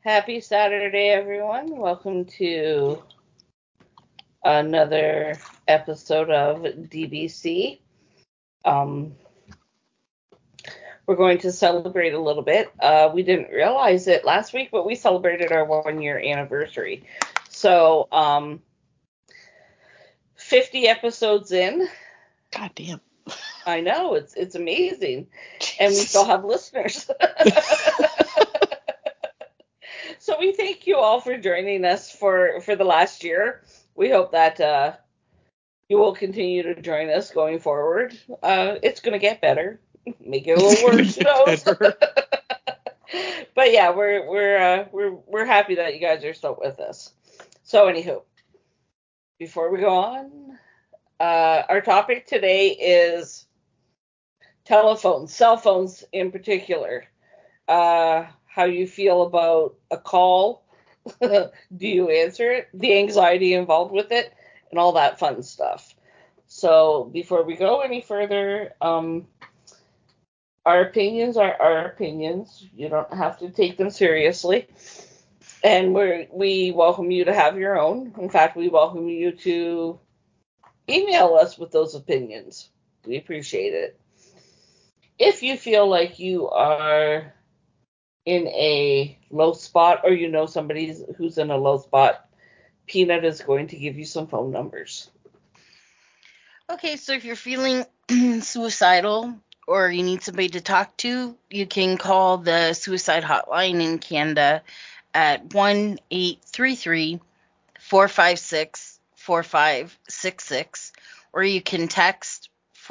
Happy Saturday, everyone. Welcome to another episode of DBC. We're going to celebrate a little bit. We didn't realize it last week, but we celebrated our 1-year anniversary. So, 50 episodes in. God damn. I know, it's amazing. And we still have listeners. So we thank you all for joining us for the last year. We hope that you will continue to join us going forward. It's going to get better. Make it a little worse, But yeah, we're happy that you guys are still with us. So anywho, before we go on, our topic today is telephones, cell phones in particular. How you feel about a call? Do you answer it? The anxiety involved with it, and all that fun stuff. So before we go any further, our opinions are our opinions. You don't have to take them seriously. And we welcome you to have your own. In fact, we welcome you to email us with those opinions. We appreciate it. If you feel like you are in a low spot or you know somebody who's in a low spot, Peanut is going to give you some phone numbers. Okay, so if you're feeling suicidal or you need somebody to talk to, you can call the suicide hotline in Canada at 1-833-456-4566, or you can text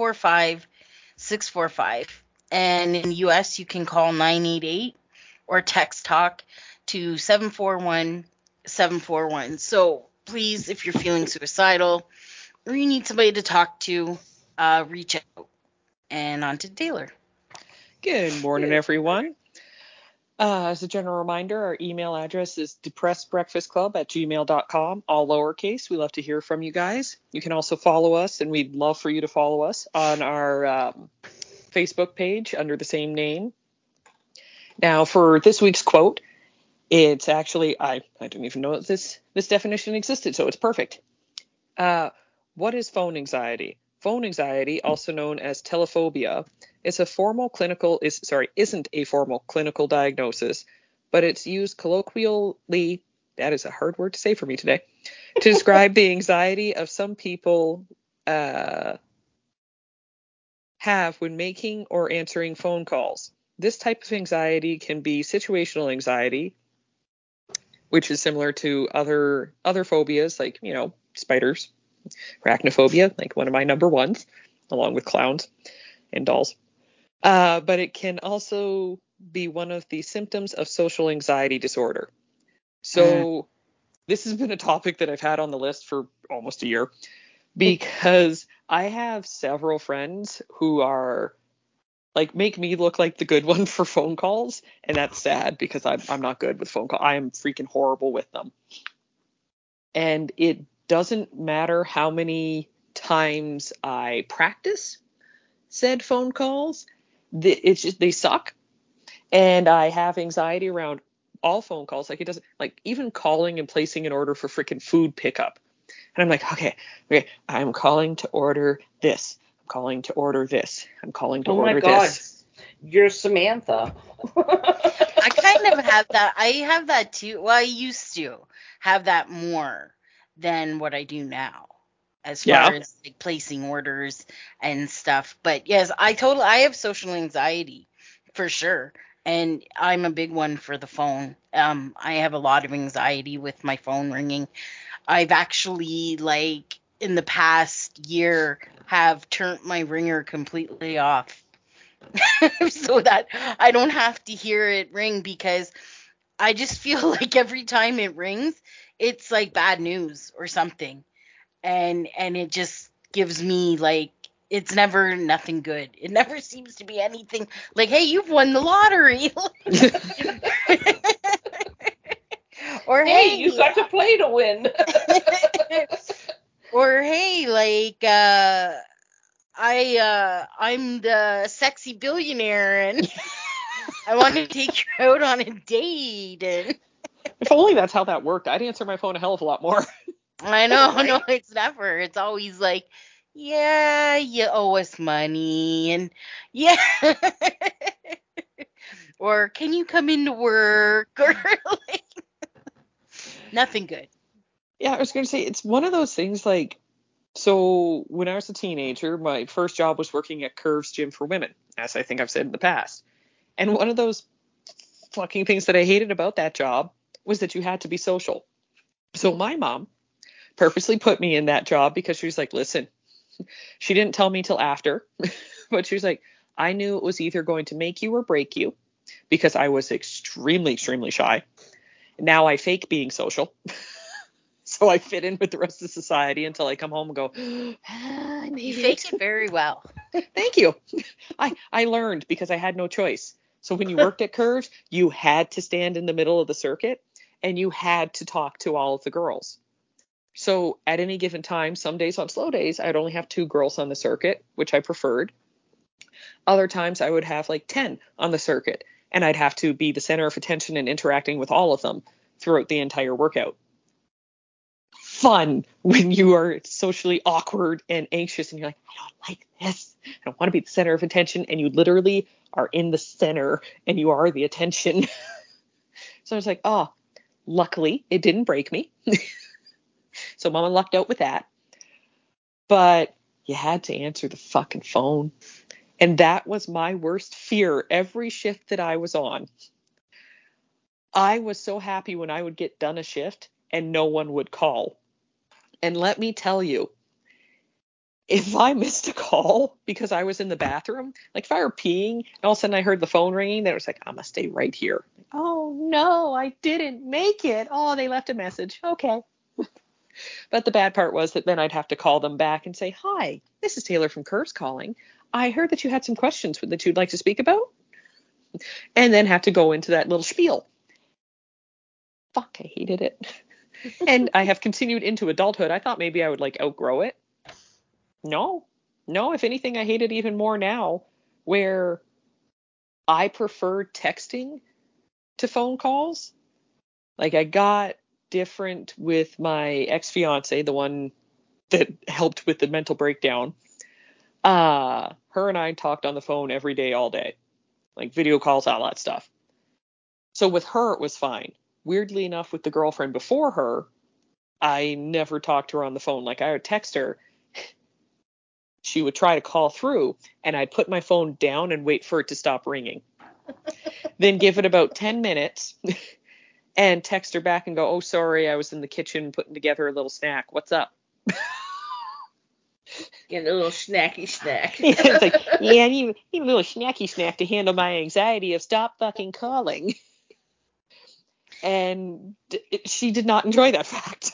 45645. And in the US, you can call 988 or text talk to 741-741. So please, if you're feeling suicidal or you need somebody to talk to, reach out. And on to Taylor. Good morning, everyone. As a general reminder, our email address is depressedbreakfastclub@gmail.com, all lowercase. We love to hear from you guys. You can also follow us, and we'd love for you to follow us on our Facebook page under the same name. Now, for this week's quote, it's actually, I didn't even know that this definition existed, so it's perfect. What is phone anxiety? Phone anxiety, also known as telephobia, isn't a formal clinical diagnosis, but it's used colloquially, that is a hard word to say for me today, to describe the anxiety of some people have when making or answering phone calls. This type of anxiety can be situational anxiety, which is similar to other phobias like, spiders. Arachnophobia, like one of my number ones, along with clowns and dolls. But it can also be one of the symptoms of social anxiety disorder. So this has been a topic that I've had on the list for almost a year because I have several friends who are make me look like the good one for phone calls, and that's sad because I'm not good with phone calls. I am freaking horrible with them. And it doesn't matter how many times I practice said phone calls, it's just they suck. And I have anxiety around all phone calls. It doesn't, even calling and placing an order for freaking food pickup. And I'm like, okay, I'm calling to order this. I'm calling to order this. I'm calling to order this. Oh my God, you're Samantha. I kind of have that. I have that too. Well, I used to have that more than what I do now, as far as placing orders and stuff. But yes, I have social anxiety for sure, and I'm a big one for the phone. I have a lot of anxiety with my phone ringing. I've actually, in the past year, have turned my ringer completely off so that I don't have to hear it ring, because I just feel like every time it rings, it's like bad news or something. And it just gives me it's never nothing good. It never seems to be anything like, hey, you've won the lottery. Or hey, you got to play to win. Or hey, I'm the sexy billionaire and I want to take you out on a date. And If only that's how that worked. I'd answer my phone a hell of a lot more. I know. Right? No, it's never. It's always like, yeah, you owe us money, and yeah, or can you come into work, or like nothing good. Yeah, I was going to say, it's one of those things like, so when I was a teenager, my first job was working at Curves Gym for Women, as I think I've said in the past. And one of those fucking things that I hated about that job was that you had to be social. So my mom purposely put me in that job because she was like, listen, she didn't tell me till after, but she was like, I knew it was either going to make you or break you because I was extremely, extremely shy. Now I fake being social. So I fit in with the rest of society until I come home and go, I made You fake it very well. Thank you. I learned because I had no choice. So when you worked at Curves, you had to stand in the middle of the circuit and you had to talk to all of the girls. So at any given time, some days on slow days, I'd only have 2 girls on the circuit, which I preferred. Other times I would have like 10 on the circuit and I'd have to be the center of attention and interacting with all of them throughout the entire workout. Fun when you are socially awkward and anxious and you're like, I don't like this. I don't want to be the center of attention. And you literally are in the center and you are the attention. So I was like, oh, luckily it didn't break me. So mama lucked out with that. But you had to answer the fucking phone. And that was my worst fear every shift that I was on. I was so happy when I would get done a shift and no one would call. And let me tell you, if I missed a call because I was in the bathroom, like if I were peeing and all of a sudden I heard the phone ringing, then it was like, I'm going to stay right here. Oh, no, I didn't make it. Oh, they left a message. Okay. But the bad part was that then I'd have to call them back and say, hi, this is Taylor from Curves calling. I heard that you had some questions that you'd like to speak about. And then have to go into that little spiel. Fuck, I hated it. And I have continued into adulthood. I thought maybe I would like outgrow it. No, if anything, I hate it even more now, where I prefer texting to phone calls. Like I got different with my ex-fiance, the one that helped with the mental breakdown. Her and I talked on the phone every day, all day, like video calls, all that stuff. So with her, it was fine. Weirdly enough, with the girlfriend before her, I never talked to her on the phone. Like I would text her. She would try to call through and I'd put my phone down and wait for it to stop ringing. Then give it about 10 minutes and text her back and go, oh, sorry, I was in the kitchen putting together a little snack. What's up? Getting a little snacky snack. Yeah, it's like, yeah, I need a little snacky snack to handle my anxiety of stop fucking calling. And she did not enjoy that fact.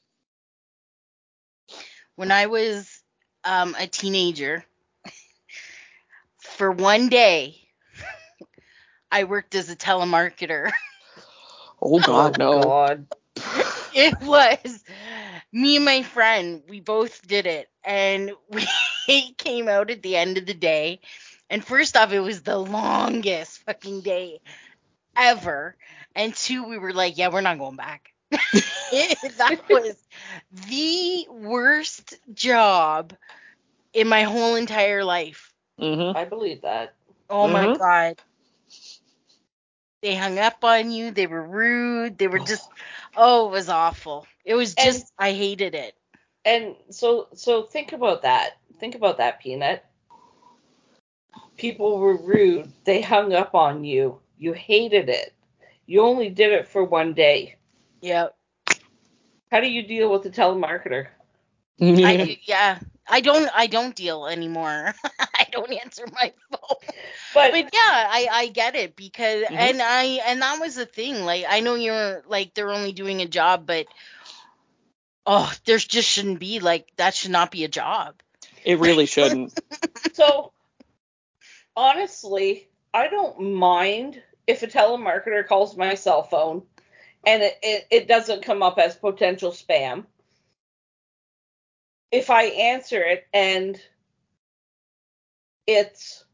When I was a teenager, for one day, I worked as a telemarketer. Oh, God, no. God. It was me and my friend. We both did it, and we came out at the end of the day. And first off, it was the longest fucking day ever. And 2, we were like, yeah, we're not going back. That was the worst job in my whole entire life. Mm-hmm. I believe that. Oh my Mhm. God. They hung up on you. They were rude. They were just, oh, it was awful. It was just, I hated it. And so think about that. Think about that, Peanut. People were rude. They hung up on you. You hated it. You only did it for one day. Yep. How do you deal with the telemarketer? I don't deal anymore. I don't answer my phone. But yeah, I get it because and that was the thing. Like I know you're like they're only doing a job, but there just shouldn't be like that should not be a job. It really shouldn't. so honestly, I don't mind if a telemarketer calls my cell phone and it doesn't come up as potential spam. If I answer it and it's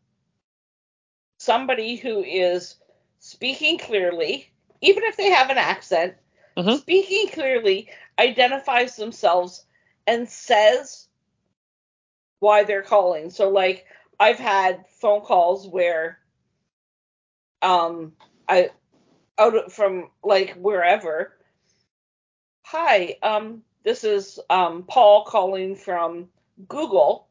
somebody who is speaking clearly, even if they have an accent, speaking clearly, identifies themselves, and says why they're calling. So, like, I've had phone calls where I from like wherever. Hi, this is Paul calling from Google.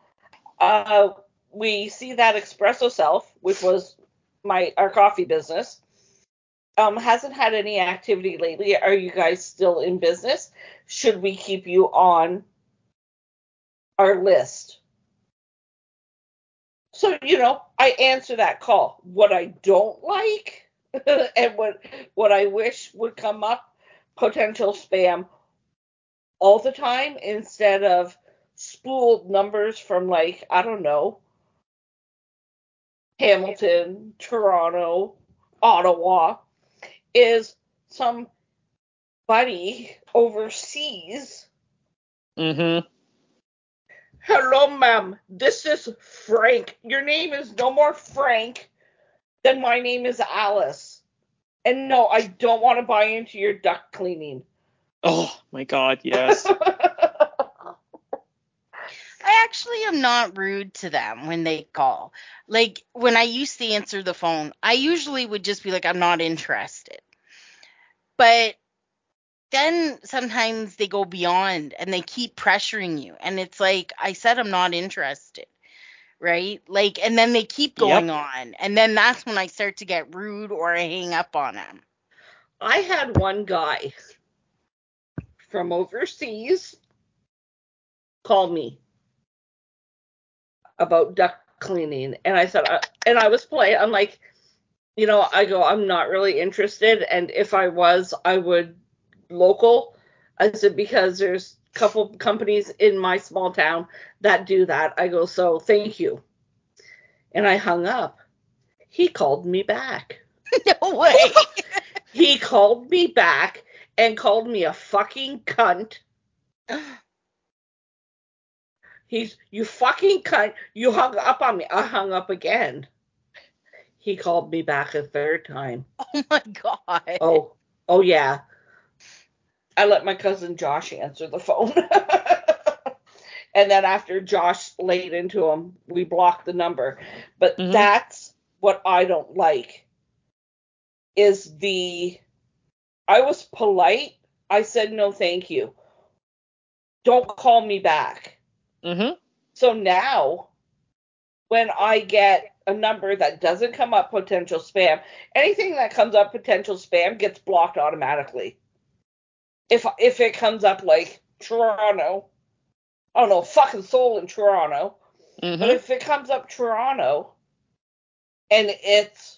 We see that Espresso Self, which was our coffee business, hasn't had any activity lately. Are you guys still in business? Should we keep you on our list? So, I answer that call. What I don't like and what I wish would come up, potential spam all the time instead of spooled numbers from, like, I don't know, Hamilton, Toronto, Ottawa, is some buddy overseas. Hello, ma'am. This is Frank. Your name is no more Frank than my name is Alice. And no, I don't want to buy into your duct cleaning. Oh, my God, yes. I actually am not rude to them when they call. Like, when I used to answer the phone, I usually would just be like, I'm not interested. But then sometimes they go beyond and they keep pressuring you. And it's like, I said, I'm not interested. Right? Like, and then they keep going on. And then that's when I start to get rude or I hang up on them. I had one guy from overseas call me about duct cleaning. And I said, and I was polite. I'm like, I go, I'm not really interested. And if I was, I would local. I said, because there's a couple companies in my small town that do that. I go, so thank you. And I hung up. He called me back. No way. He called me back and called me a fucking cunt. You fucking cunt. You hung up on me. I hung up again. He called me back a third time. Oh my God. Oh yeah. I let my cousin Josh answer the phone. And then after Josh laid into him, we blocked the number. But that's what I don't like. I was polite. I said no thank you. Don't call me back. So now, when I get a number that doesn't come up potential spam, anything that comes up potential spam gets blocked automatically. If it comes up like Toronto, I don't know, fucking soul in Toronto. But if it comes up Toronto and it's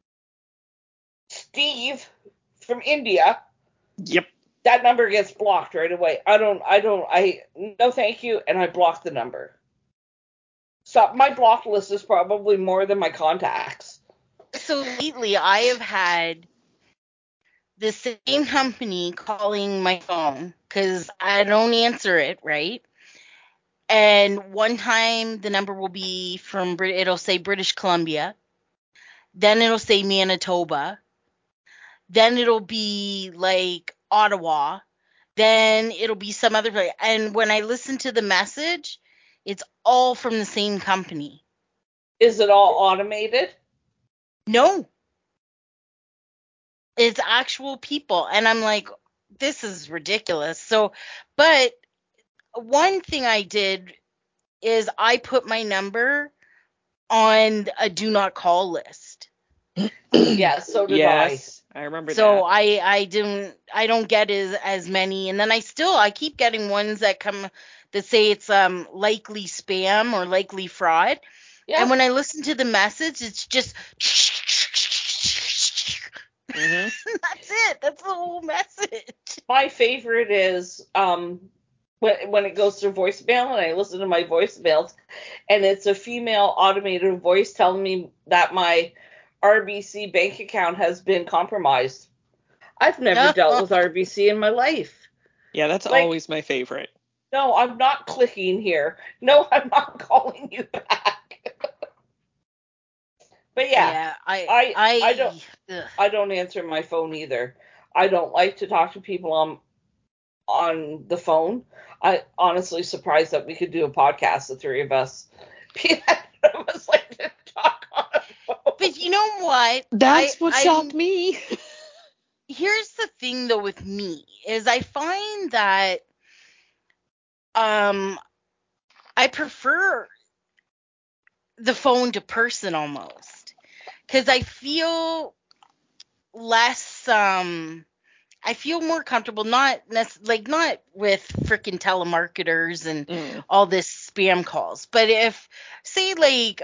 Steve from India, that number gets blocked right away. No thank you, and I block the number. So my block list is probably more than my contacts. So lately I have had the same company calling my phone because I don't answer it, right? And one time the number will be it'll say British Columbia. Then it'll say Manitoba. Then it'll be like Ottawa. Then it'll be some other place. And when I listen to the message, it's all from the same company. Is it all automated? No. It's actual people. And I'm like, this is ridiculous. So, but one thing I did is I put my number on a do not call list. Yeah, so did I. I remember that. So I don't get as many, and then I keep getting ones that say it's likely spam or likely fraud. Yeah. And when I listen to the message, it's just that's it. That's the whole message. My favorite is when it goes to voicemail and I listen to my voicemails and it's a female automated voice telling me that my RBC bank account has been compromised. I've never dealt with RBC in my life. Yeah, that's always my favorite. No, I'm not clicking here. No, I'm not calling you back. But yeah, I don't answer my phone either. I don't like to talk to people on the phone. I honestly surprised that we could do a podcast, the three of us. None of us like to talk on the phone. But you know what? That's what shocked me. Here's the thing, though, with me is I find that I prefer the phone to person almost, because I feel less I feel more comfortable, not with freaking telemarketers and all this spam calls, but if, say, like,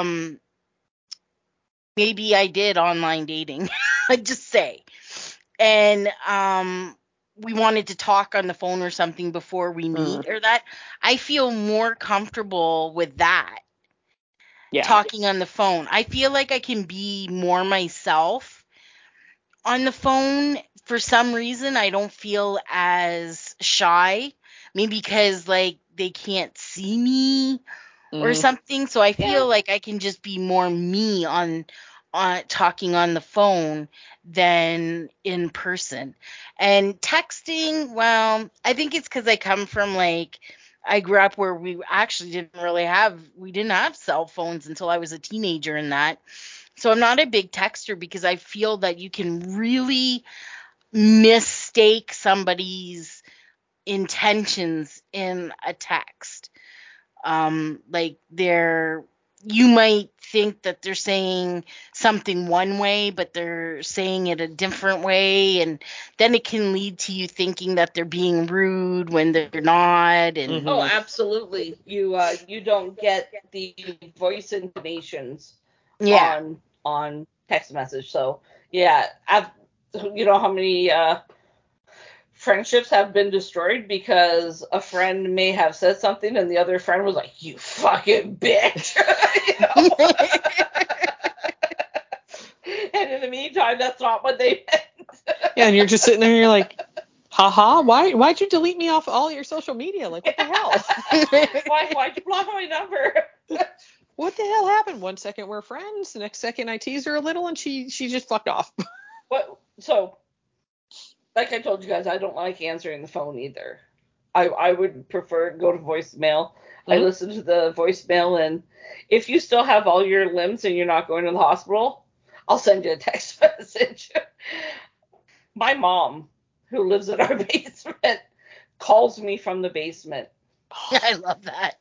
maybe I did online dating, I'd just say, and we wanted to talk on the phone or something before we meet or that, I feel more comfortable with that. Yeah. Talking on the phone. I feel like I can be more myself on the phone. For some reason, I don't feel as shy. Maybe because, like, they can't see me or something. So I feel like I can just be more me on talking on the phone than in person. And texting, well, I think it's because I come from, like, I grew up where we actually didn't have cell phones until I was a teenager and that. So I'm not a big texter because I feel that you can really mistake somebody's intentions in a text. Like, you might think that they're saying something one way, but they're saying it a different way, and then it can lead to you thinking that they're being rude when they're not. And Oh, absolutely. You don't get the voice intonations on text message. So yeah, you know how many friendships have been destroyed because a friend may have said something and the other friend was like, "You fucking bitch." You know? And in the meantime, that's not what they meant. Yeah, and you're just sitting there and you're like, haha, why'd you delete me off all your social media? Like, what the hell? Why'd you block my number? What the hell happened? 1 second we're friends, the next second I tease her a little and she just fucked off. So, like I told you guys, I don't like answering the phone either. I would prefer go to voicemail. I listen to the voicemail, and if you still have all your limbs and you're not going to the hospital, I'll send you a text message. My mom, who lives in our basement, calls me from the basement. I love that.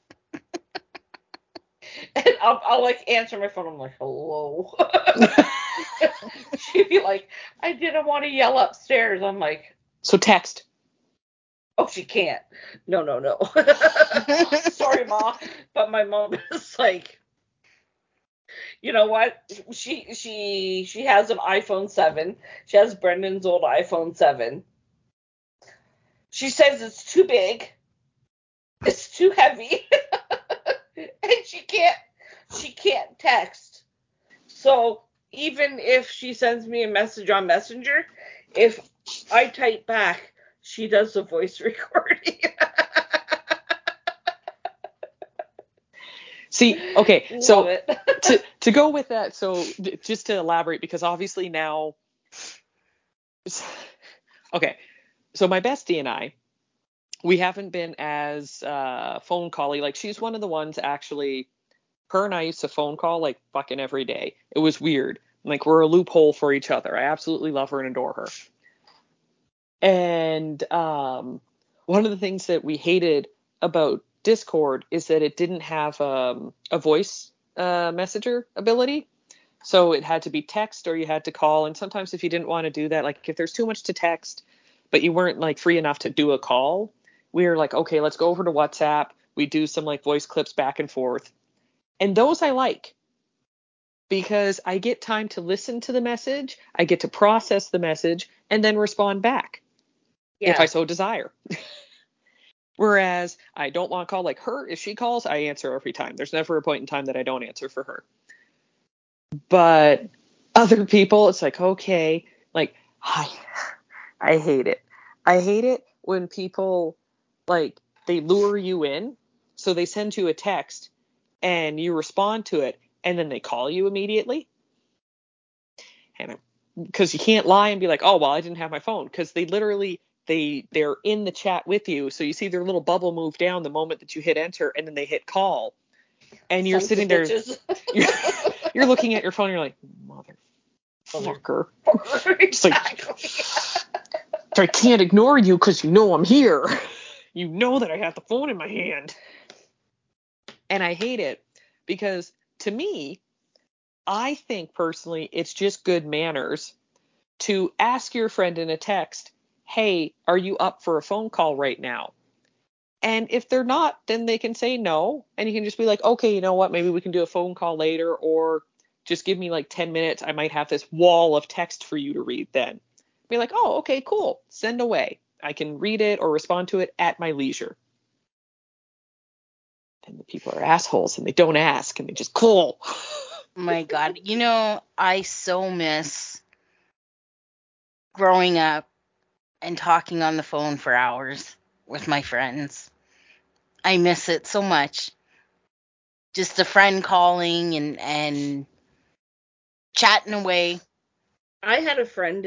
And I'll like answer my phone. I'm like, hello. She'd be like, I didn't want to yell upstairs. I'm like, so text. Oh, she can't. No. Sorry, Ma. But my mom is like, you know what? She has an iPhone 7. She has Brendan's old iPhone 7. She says it's too big. It's too heavy. And she can't text. So even if she sends me a message on Messenger, if I type back, she does the voice recording. See, okay, so to go with that, so just to elaborate, because obviously now, okay, so my bestie and I, we haven't been as phone call-y. Like, she's one of the ones, actually, her and I used to phone call like fucking every day. It was weird. Like, we're a loophole for each other. I absolutely love her and adore her. And one of the things that we hated about Discord is that it didn't have a voice messenger ability. So it had to be text or you had to call. And sometimes if you didn't want to do that, like if there's too much to text, but you weren't like free enough to do a call, we were like, okay, let's go over to WhatsApp. We do some like voice clips back and forth. And those I like, because I get time to listen to the message. I get to process the message and then respond back. If I so desire. Whereas I don't want to call, like her. If she calls, I answer every time. There's never a point in time that I don't answer for her. But other people, it's like, okay, like, I hate it. I hate it when people, like, they lure you in. So they send you a text and you respond to it and then they call you immediately. And because you can't lie and be like, oh, well, I didn't have my phone, because they literally, they're in the chat with you. So you see their little bubble move down the moment that you hit enter, and then they hit call. And you're sitting there, you're looking at your phone, and you're like, motherfucker. Exactly. So I can't ignore you because you know I'm here. You know that I have the phone in my hand. And I hate it because, to me, I think personally it's just good manners to ask your friend in a text, hey, are you up for a phone call right now? And if they're not, then they can say no. And you can just be like, okay, you know what? Maybe we can do a phone call later, or just give me like 10 minutes. I might have this wall of text for you to read then. Be like, oh, okay, cool. Send away. I can read it or respond to it at my leisure. And the people are assholes and they don't ask and they just call. My God. You know, I so miss growing up and talking on the phone for hours with my friends. I miss it so much. Just a friend calling and chatting away. I had a friend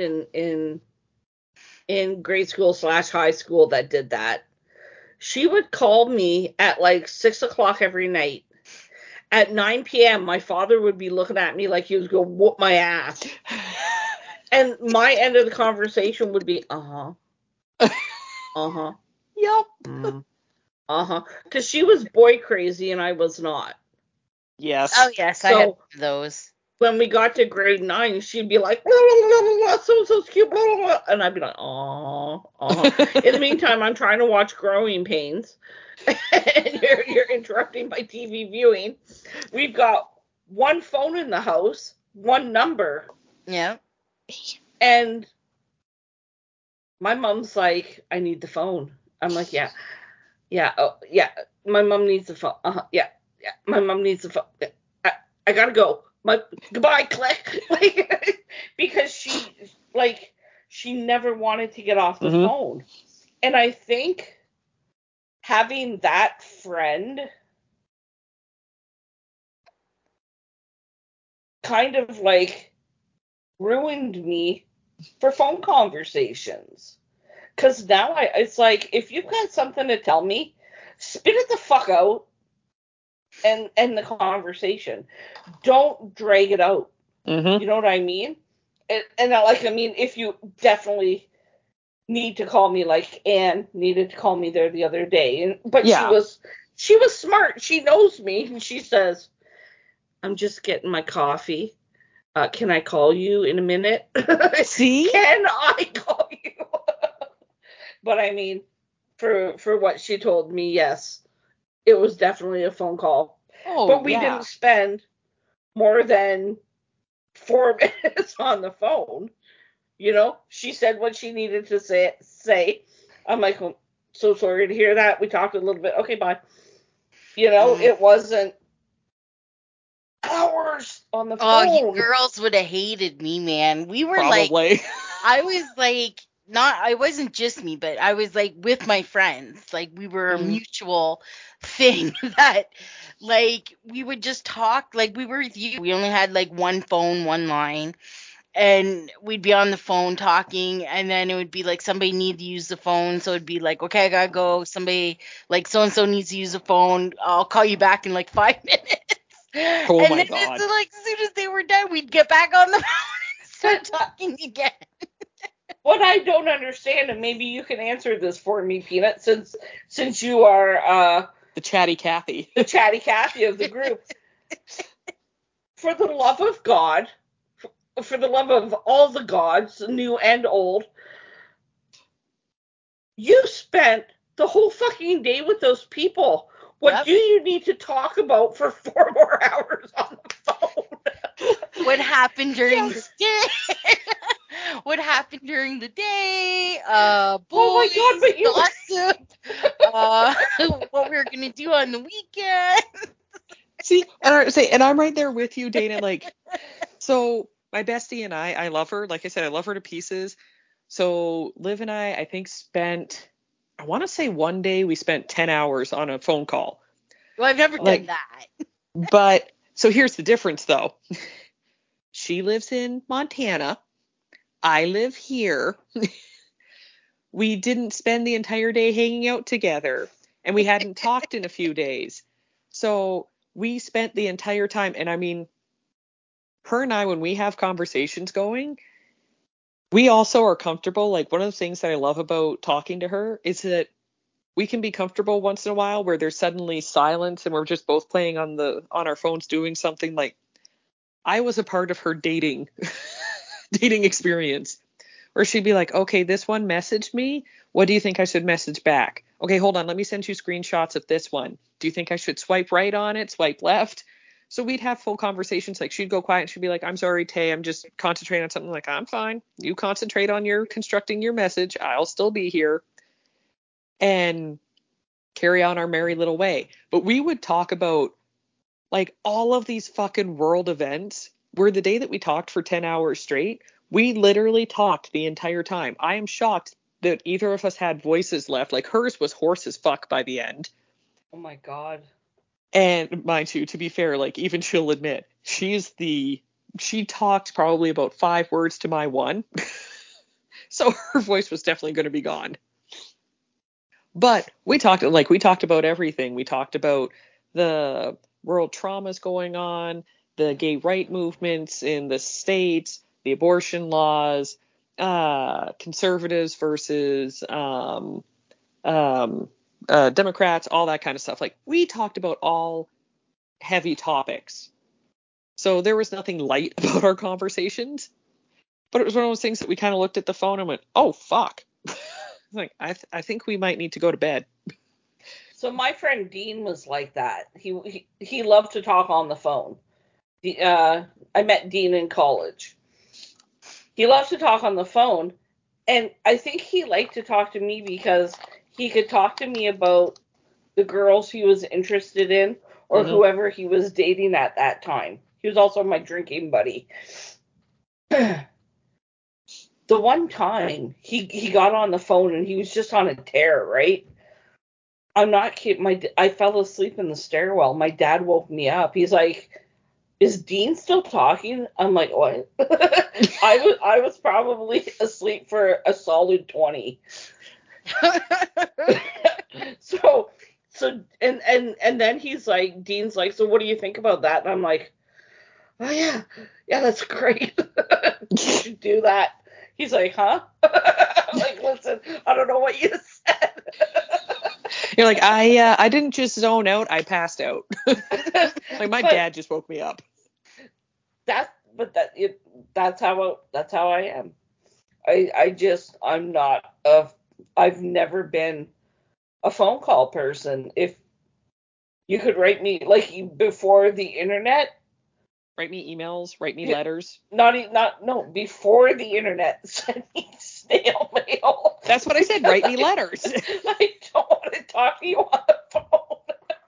in grade school / high school that did that. She would call me at like 6 o'clock every night. At 9 p.m., my father would be looking at me like he was going to whoop my ass. And my end of the conversation would be, uh-huh. Uh-huh. Yep. Uh-huh. Because she was boy crazy and I was not. Yes. Oh, yes, I had those. When we got to grade 9, she'd be like, blah, blah, blah, blah, so cute, blah, blah, blah. And I'd be like, In the meantime, I'm trying to watch Growing Pains. And you're interrupting my TV viewing. We've got one phone in the house, one number. Yeah. And my mom's like, I need the phone. I'm like, yeah. Oh, yeah. My mom needs the phone. Yeah. My mom needs the phone. I gotta go. Goodbye, click. Like, because she never wanted to get off the phone. And I think having that friend kind of like ruined me for phone conversations. Because now it's like, if you've got something to tell me, spit it the fuck out and end the conversation. Don't drag it out. Mm-hmm. You know what I mean? And like, I mean, if you definitely need to call me, like Anne needed to call me there the other day, but she was smart. She knows me, and she says, "I'm just getting my coffee. Can I call you in a minute?" See? Can I call you? But I mean, for what she told me, yes, it was definitely a phone call. Oh, but we didn't spend more than 4 minutes on the phone. You know, she said what she needed to say. I'm like, well, so sorry to hear that. We talked a little bit. Okay, bye. You know, it wasn't hours on the phone. Oh, you girls would have hated me, man. We were probably. I was like, I wasn't just me, but I was like with my friends. Like, we were a mutual thing that, like, we would just talk. Like, we were with you. We only had like one phone, one line. And we'd be on the phone talking, and then it would be like somebody needed to use the phone, so it'd be like, okay, I gotta go. Somebody like so and so needs to use the phone. I'll call you back in like 5 minutes. Oh and my then God! like as soon as they were done, we'd get back on the phone and start talking again. What I don't understand, and maybe you can answer this for me, Peanut, since you are the chatty Cathy, of the group. For the love of God. For the love of all the gods, new and old, you spent the whole fucking day with those people. What do you need to talk about for 4 more hours on the phone? What happened during the day? What happened during the day? Boys, oh my God, gossip. What we were gonna do on the weekend. See, and I'm right there with you, Dana. Like, so my bestie and I love her. Like I said, I love her to pieces. So Liv and I think spent, I want to say one day we spent 10 hours on a phone call. Well, I've never done that. But so here's the difference, though. She lives in Montana, I live here. We didn't spend the entire day hanging out together, and we hadn't talked in a few days. So we spent the entire time, and I mean, her and I, when we have conversations going, we also are comfortable. Like, one of the things that I love about talking to her is that we can be comfortable once in a while where there's suddenly silence and we're just both playing on our phones doing something. Like, I was a part of her dating experience where she'd be like, okay, this one messaged me. What do you think I should message back? Okay, hold on. Let me send you screenshots of this one. Do you think I should swipe right on it, swipe left? So we'd have full conversations. Like, she'd go quiet and she'd be like, I'm sorry, Tay, I'm just concentrating on something. Like, I'm fine. You concentrate on constructing your message. I'll still be here. And carry on our merry little way. But we would talk about like all of these fucking world events, where the day that we talked for 10 hours straight, we literally talked the entire time. I am shocked that either of us had voices left. Like, hers was hoarse as fuck by the end. Oh my God. And mind you, to be fair, like, even she'll admit, she talked probably about 5 words to my 1. So her voice was definitely going to be gone. But we talked about everything. We talked about the world traumas going on, the gay right movements in the States, the abortion laws, conservatives versus Democrats, all that kind of stuff. Like, we talked about all heavy topics. So there was nothing light about our conversations. But it was one of those things that we kind of looked at the phone and went, oh, fuck. Like, I think we might need to go to bed. So my friend Dean was like that. He loved to talk on the phone. I met Dean in college. He loved to talk on the phone, and I think he liked to talk to me because he could talk to me about the girls he was interested in or whoever he was dating at that time. He was also my drinking buddy. The one time he got on the phone and he was just on a tear, right? I'm not kidding. I fell asleep in the stairwell. My dad woke me up. He's like, "Is Dean still talking?" I'm like, "What?" I was probably asleep for a solid 20. So and then Dean's like, "So what do you think about that?" And I'm like, "Oh yeah, that's great. You should do that." He's like, "Huh?" I'm like, "Listen, I don't know what you said." You're like, I didn't just zone out, I passed out. Like, my dad just woke me up. That's how I am. I've never been a phone call person. If you could write me, like, before the internet, write me emails, write me letters. Before the internet, send me snail mail. That's what I said. Write me letters. I don't want to talk to you on the phone.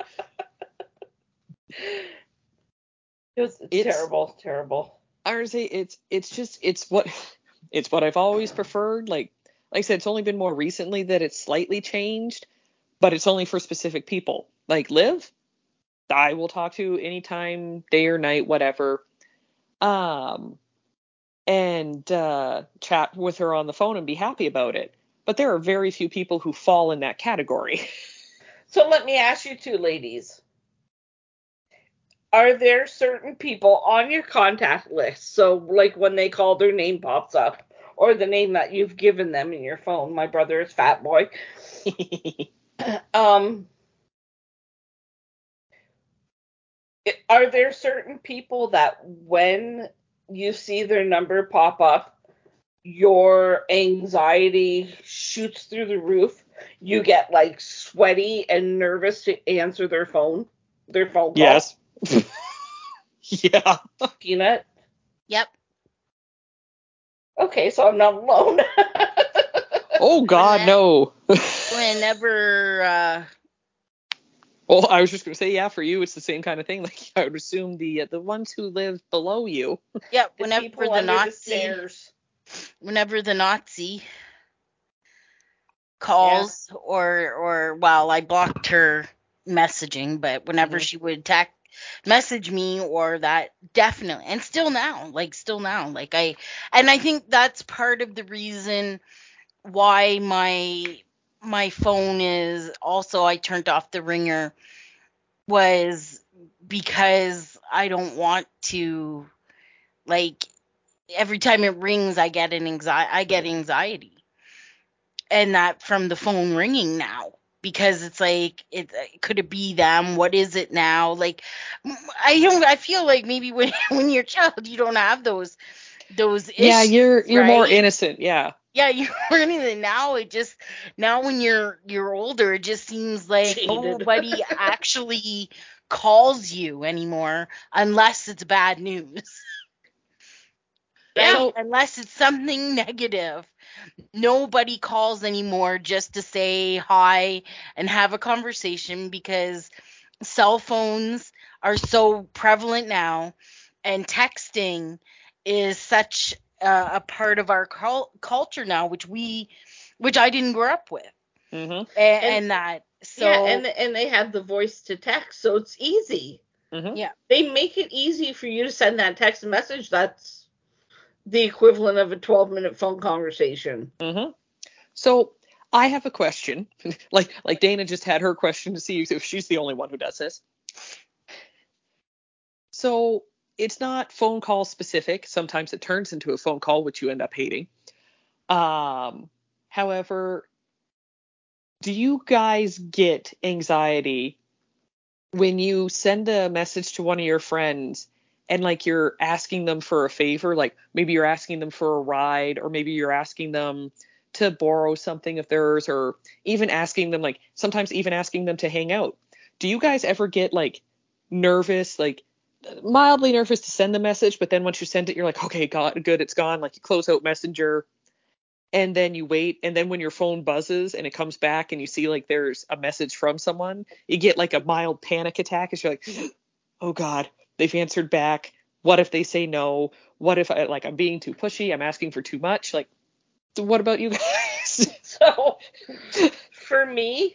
It's terrible. Honestly, it's what I've always preferred. Like I said, it's only been more recently that it's slightly changed, but it's only for specific people. Like Liv, I will talk to anytime, day or night, whatever. And chat with her on the phone and be happy about it. But there are very few people who fall in that category. So let me ask you two ladies. Are there certain people on your contact list? So, like, when they call, their name pops up, or the name that you've given them in your phone. My brother is Fat Boy. Are there certain people that when you see their number pop up, your anxiety shoots through the roof? You get, like, sweaty and nervous to answer their phone call? Yes. Yeah. Peanut? Yep. Okay, so I'm not alone. Oh, God, no. Whenever... Well, I was just going to say, yeah, for you, it's the same kind of thing. Like, I would assume the ones who live below you. Yeah, whenever the Nazi calls, or I blocked her messaging, but whenever she would message me, or that definitely, and still now, like I think that's part of the reason why my phone is also, I turned off the ringer, was because I don't want to, like, every time it rings I get anxiety, and that from the phone ringing now, because it's like, could it be them? What is it now? Like, I feel like maybe when when you're a child you don't have those Yeah, issues, you're more right? innocent. Yeah. Yeah, you're learning it now. It just, now when you're older, it just seems like Jaded. nobody actually calls you anymore unless it's bad news. Yeah. Right? Unless it's something negative. Nobody calls anymore just to say hi and have a conversation, because cell phones are so prevalent now, and texting is such a part of our culture now, which I didn't grow up with, Mm-hmm. and that, so Yeah, and they have the voice to text, so it's easy. Mm-hmm. yeah. They make it easy for you to send that text message. That's the equivalent of a 12-minute phone conversation. Mm-hmm. So I have a question. like Dana just had her question to see if she's the only one who does this. So it's not phone call specific. Sometimes it turns into a phone call, which you end up hating. However, do you guys get anxiety when you send a message to one of your friends and like you're asking them for a favor? Like maybe you're asking them for a ride, or maybe you're asking them to borrow something of theirs, or even asking them, like sometimes even asking them to hang out. Do you guys ever get like nervous, like mildly nervous to send the message, but then once you send it, you're like, okay, good, it's gone. Like you close out Messenger, and then you wait, and then when your phone buzzes and it comes back and you see like there's a message from someone, you get like a mild panic attack, as you're like, oh God, they've answered back. What if they say no? What if I'm being too pushy? I'm asking for too much. Like, what about you guys? So for me,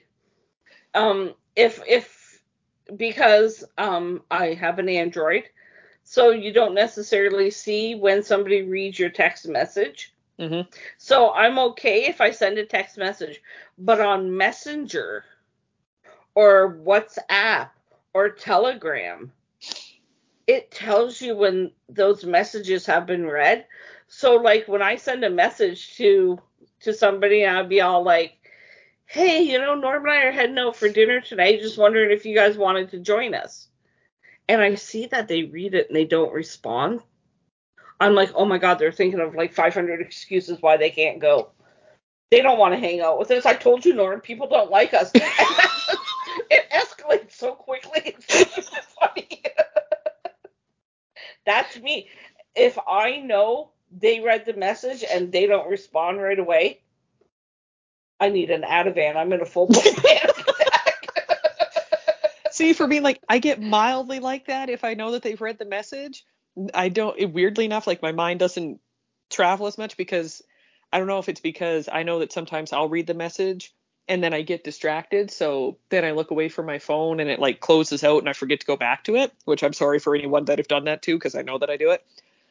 if because I have an Android, so you don't necessarily see when somebody reads your text message. Mm-hmm. So I'm okay if I send a text message, but on Messenger or WhatsApp or Telegram, it tells you when those messages have been read. So like when I send a message to somebody, I'll be all like, hey, Norm and I are heading out for dinner tonight. Just wondering if you guys wanted to join us. And I see that they read it and they don't respond. I'm like, oh my God, they're thinking of like 500 excuses why they can't go. They don't want to hang out with us. I told you, Norm, people don't like us. It escalates so quickly. It's so funny. That's me. If I know they read the message and they don't respond right away, I need an Ativan. I'm in a full-blown panic attack. See, for me, like I get mildly like that if I know that they've read the message. I don't, weirdly enough, like my mind doesn't travel as much, because I don't know if it's because I know that sometimes I'll read the message and then I get distracted. So then I look away from my phone and it like closes out and I forget to go back to it, which I'm sorry for anyone that have done that too, because I know that I do it.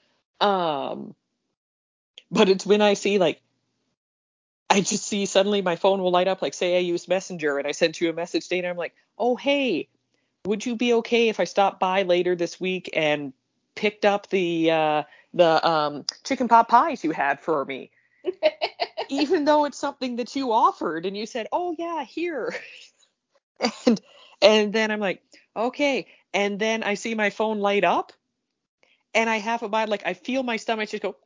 But it's when I see like, I just see suddenly my phone will light up, like say I used Messenger and I sent you a message, Dana. I'm like, oh, hey, would you be okay if I stopped by later this week and picked up the chicken pot pies you had for me? Even though it's something that you offered and you said, oh yeah, here. and then I'm like, okay. And then I see my phone light up and I have a mind, like I feel my stomach just go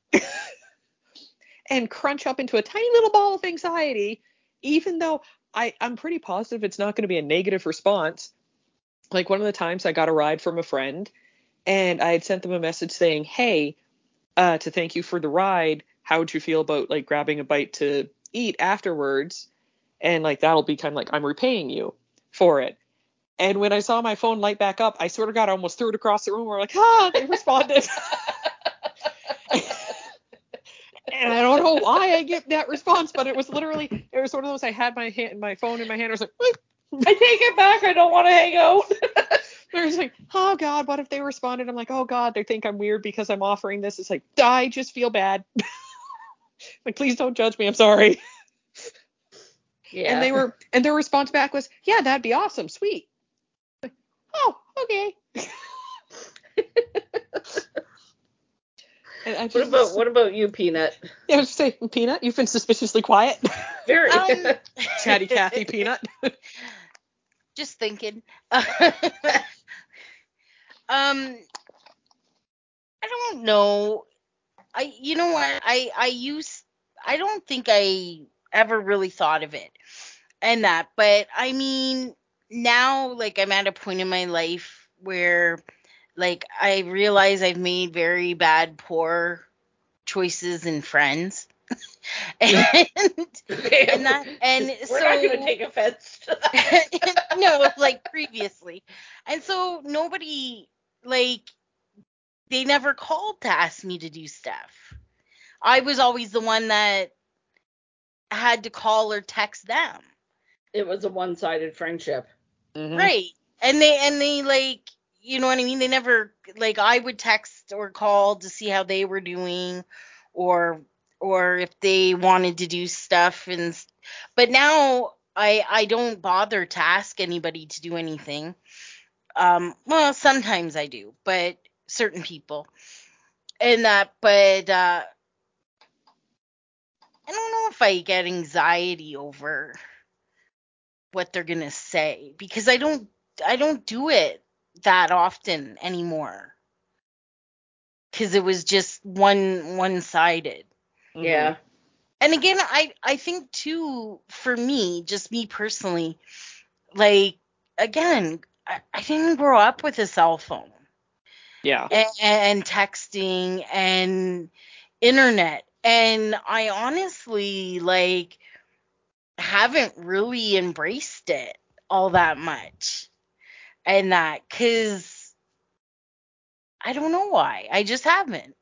and crunch up into a tiny little ball of anxiety, even though I'm pretty positive it's not going to be a negative response. Like one of the times I got a ride from a friend and I had sent them a message saying, hey, to thank you for the ride, how would you feel about like grabbing a bite to eat afterwards? And like that'll be kind of like I'm repaying you for it. And when I saw my phone light back up, I sort of got almost threw it across the room. We're like, they responded. And I don't know why I get that response, but it was one of those, I had my phone in my hand. I was like, I take it back. I don't want to hang out. They're just like, oh God, what if they responded? I'm like, oh God, they think I'm weird because I'm offering this. It's like, I just feel bad. Like, please don't judge me. I'm sorry. Yeah. And their response back was, yeah, that'd be awesome. Sweet. Like, oh, okay. And I just, What about you, Peanut? yeah, I was say, Peanut, you've been suspiciously quiet. Very. Chatty Cathy Peanut. Just thinking. I don't know. You know what? I don't think I ever really thought of it and that, but I mean, now, like, I'm at a point in my life where, like, I realize I've made very bad, poor choices in friends. and, Okay. and that, and We're so, not going to take offense to that. no, like previously. And so nobody, like, they never called to ask me to do stuff. I was always the one that had to call or text them. It was a one-sided friendship. Mm-hmm. Right. And they like, you know what I mean? They never, like, I would text or call to see how they were doing, or if they wanted to do stuff. But now I don't bother to ask anybody to do anything. Well, sometimes I do, but certain people. And but I don't know if I get anxiety over what they're gonna say, because I don't do it that often anymore, because it was just one-sided. Mm-hmm. Yeah. And again, I think too, for me, just me personally, like, again, I didn't grow up with a cell phone. Yeah. And texting and internet, and I honestly, like, haven't really embraced it all that much. And that, because I don't know why. I just haven't.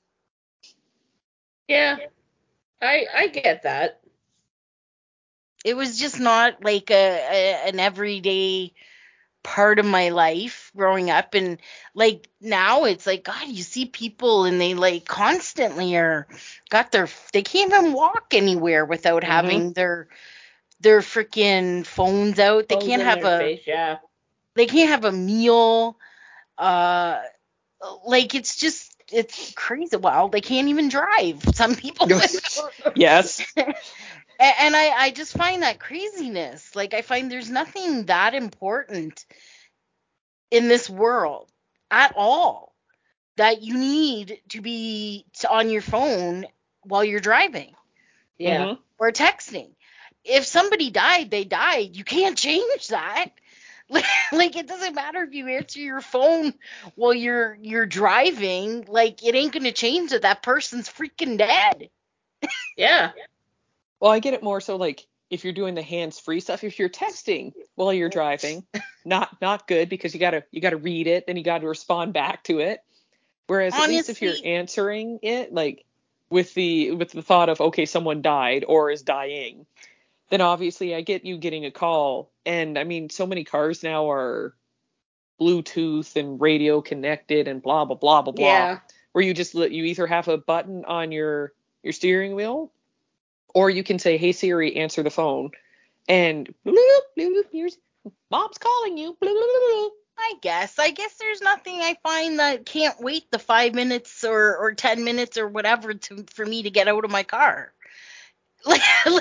Yeah. I get that. It was just not like an everyday part of my life growing up. And, like, now it's like, God, you see people and they, like, constantly they can't even walk anywhere without Mm-hmm. having their freaking phones out. They Phones can't in have their face, yeah. they can't have a meal. Like, it's crazy. Well, they can't even drive. Some people. Yes. And I just find that craziness. Like, I find there's nothing that important in this world at all that you need to be on your phone while you're driving Yeah. Mm-hmm. or texting. If somebody died, they died. You can't change that. Like, it doesn't matter if you answer your phone while you're driving. Like, it ain't gonna change that person's freaking dead. Yeah. Well, I get it more so, like, if you're doing the hands-free stuff, if you're texting while you're driving, not good, because you gotta read it, then you gotta respond back to it. Whereas at least if you're Honestly, answering it, like, with the thought of, okay, someone died or is dying, then obviously I get you getting a call. And I mean, so many cars now are Bluetooth and radio connected and blah blah blah blah blah. Yeah. Where you either have a button on your steering wheel, or you can say, "Hey Siri, answer the phone," and bloop, bloop, bloop, here's Mom's calling you. Bloop, bloop, bloop. I guess there's nothing I find that can't wait the 5 minutes or 10 minutes or whatever for me to get out of my car. Like,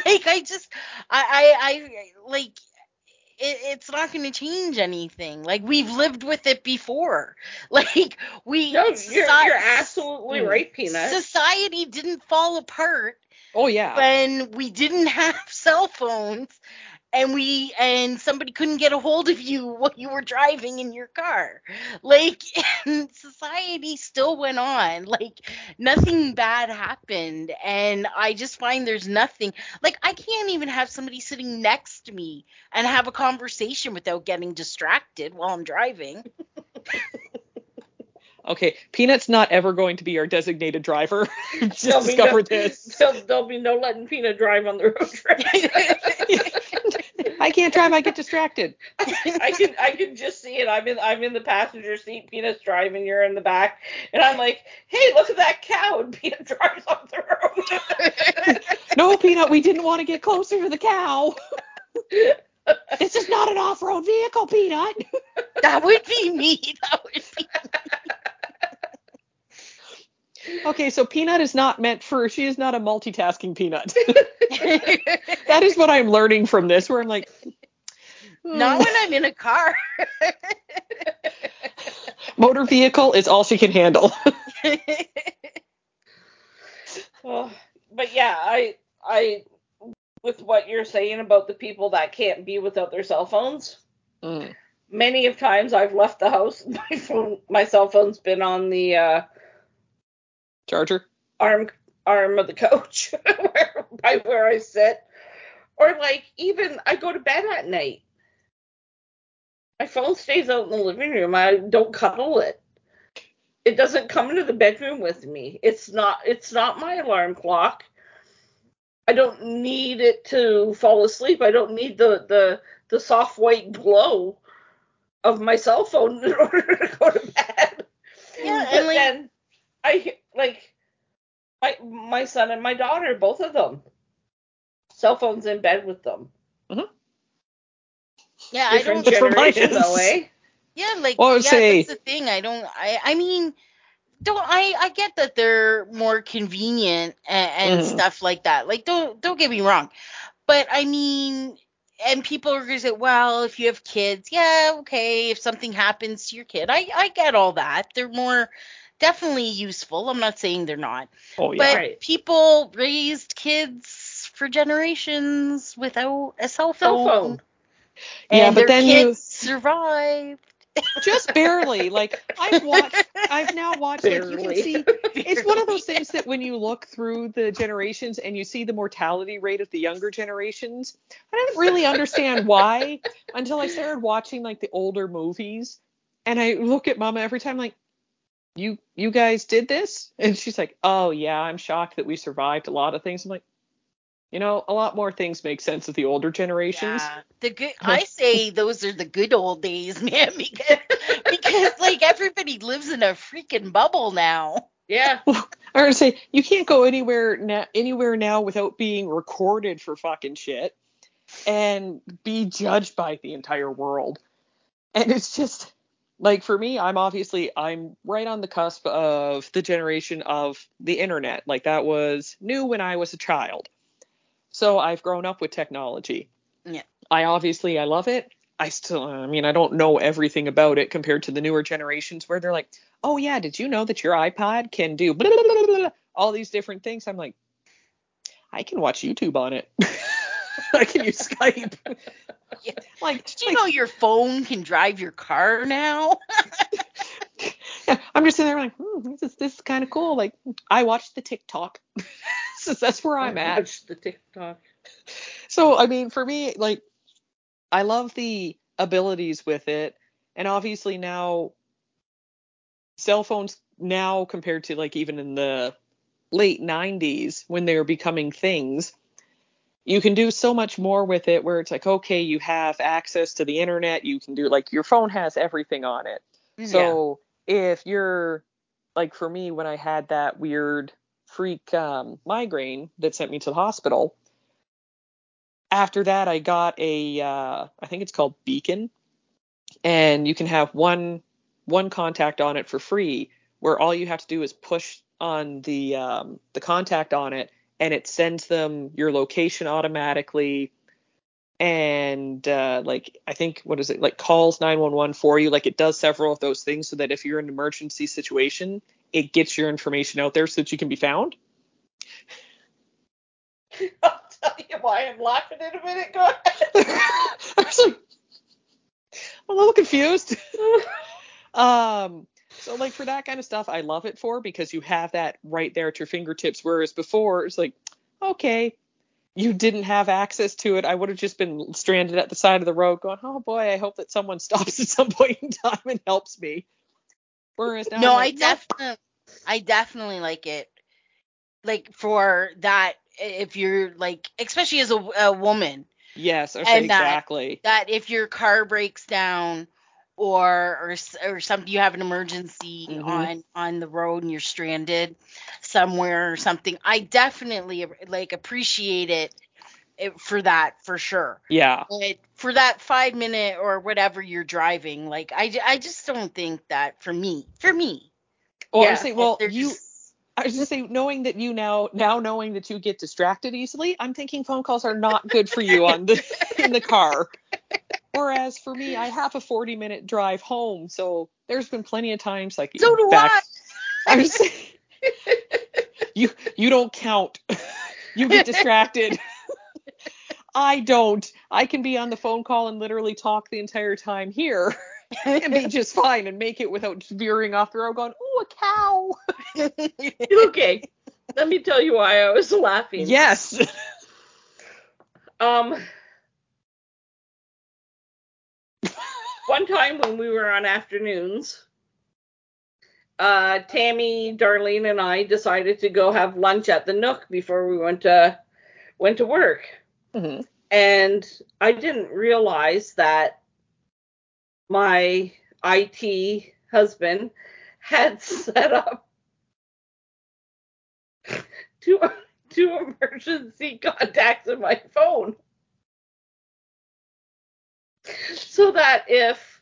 I like, it's not going to change anything. Like, we've lived with it before. Like, No, you're absolutely right, Peanut. Society didn't fall apart Oh yeah. when we didn't have cell phones, and somebody couldn't get a hold of you while you were driving in your car. Like, society still went on. Like, nothing bad happened. And I just find there's nothing, like, I can't even have somebody sitting next to me and have a conversation without getting distracted while I'm driving. Okay, Peanut's not ever going to be our designated driver. Just discovered this. There'll be no letting Peanut drive on the road trip. I can't drive. I get distracted. I can just see it. I'm in the passenger seat. Peanut's driving. You're in the back, and I'm like, hey, look at that cow. And Peanut drives off the road. No, Peanut, we didn't want to get closer to the cow. This is not an off-road vehicle, Peanut. That would be me. Okay, so Peanut is not she is not a multitasking Peanut. That is what I'm learning from this, where I'm like, not when I'm in a car. Motor vehicle is all she can handle. But yeah, I with what you're saying about the people that can't be without their cell phones. Many of times I've left the house, my cell phone's been on the charger arm of the coach by where I sit, or like even I go to bed at night, my phone stays out in the living room. I don't cuddle it. It doesn't come into the bedroom with me. It's not my alarm clock. I don't need it to fall asleep. I don't need the soft white glow of my cell phone in order to go to bed. Yeah, but then I like my son and my daughter, both of them, cell phones in bed with them. Mm-hmm. Yeah, different generation though, eh? Yeah, like that's the thing. I mean, I get that they're more convenient and stuff like that. Like, don't get me wrong, but I mean, and people are gonna say, well, if you have kids, yeah, okay, if something happens to your kid, I get all that. They're more definitely useful. I'm not saying they're not. Oh yeah. But right. People raised kids for generations without a cell phone. Yeah, and but their then kids survived. Just barely. Like, I've now watched, like, you can see, it's one of those things that when you look through the generations and you see the mortality rate of the younger generations, I didn't really understand why until I started watching, like, the older movies. And I look at Mama every time, like, you guys did this? And she's like, oh, yeah, I'm shocked that we survived a lot of things. I'm like, a lot more things make sense with the older generations. Yeah, I say those are the good old days, man, because like everybody lives in a freaking bubble now. Yeah. I'm gonna say you can't go anywhere now without being recorded for fucking shit and be judged by the entire world. And it's just like, for me, I'm right on the cusp of the generation of the internet. Like, that was new when I was a child. So I've grown up with technology. Yeah. I love it. I don't know everything about it compared to the newer generations where they're like, oh yeah, did you know that your iPod can do blah, blah, blah, blah, blah, all these different things? I'm like, I can watch YouTube on it. I can use Skype. Yeah. Like, did you know your phone can drive your car now? Yeah, I'm just sitting there like, this is kind of cool. Like, I watched the TikTok. That's where I'm at. Watch the TikTok. So, I mean, for me, like, I love the abilities with it. And obviously now, cell phones now, compared to like even in the late 90s when they were becoming things, you can do so much more with it, where it's like, okay, you have access to the internet. You can do, like, your phone has everything on it. Yeah. So if you're, like, for me, when I had that weird freak migraine that sent me to the hospital, after that I got I think it's called Beacon, and you can have one contact on it for free, where all you have to do is push on the contact on it, and it sends them your location automatically, and like, I think, what is it, like, calls 911 for you. Like, it does several of those things so that if you're in an emergency situation, it gets your information out there so that you can be found. I'll tell you why I'm laughing in a minute. Go ahead. I was like, I'm a little confused. So, like, for that kind of stuff, I love it for, because you have that right there at your fingertips, whereas before it's like, okay, you didn't have access to it. I would have just been stranded at the side of the road going, oh boy, I hope that someone stops at some point in time and helps me. Whereas now, No, like, I definitely like it. Like, for that, if you're like, especially as a woman, Yes, or say And exactly. that if your car breaks down or something, you have an emergency on the road and you're stranded somewhere or something, I definitely like appreciate it for that, for sure. Yeah. But for that 5 minute or whatever you're driving, like I just don't think that for me. Well, Yeah. I say, well, They're you. just- I was just say, knowing that you now knowing that you get distracted easily, I'm thinking phone calls are not good for you in the car. Whereas for me, I have a 40-minute drive home, so there's been plenty of times, like, So do in fact, I was saying, you don't count. You get distracted. I don't. I can be on the phone call and literally talk the entire time here and be just fine and make it without veering off the road going, ooh, a cow. Okay. Let me tell you why I was laughing. Yes. One time when we were on afternoons, Tammy, Darlene, and I decided to go have lunch at the Nook before we went to work. Mm-hmm. And I didn't realize that my IT husband had set up two emergency contacts in my phone, so that if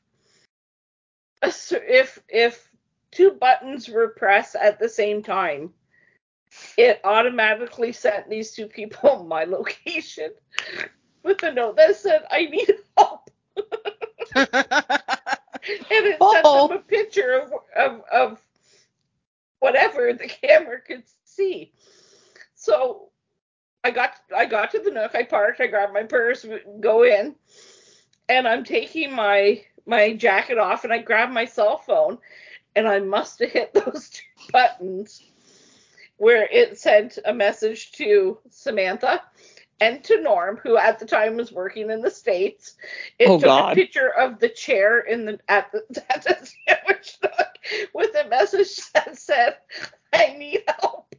two buttons were pressed at the same time, it automatically sent these two people my location with a note that said, I need help. And it sent them a picture of whatever the camera could see. So I got to the Nook, I parked, I grabbed my purse, go in, and I'm taking my jacket off, and I grabbed my cell phone, and I must have hit those two buttons where it sent a message to Samantha and to Norm, who at the time was working in the States. It took a picture of the chair at the sandwich Nook with a message that said, I need help.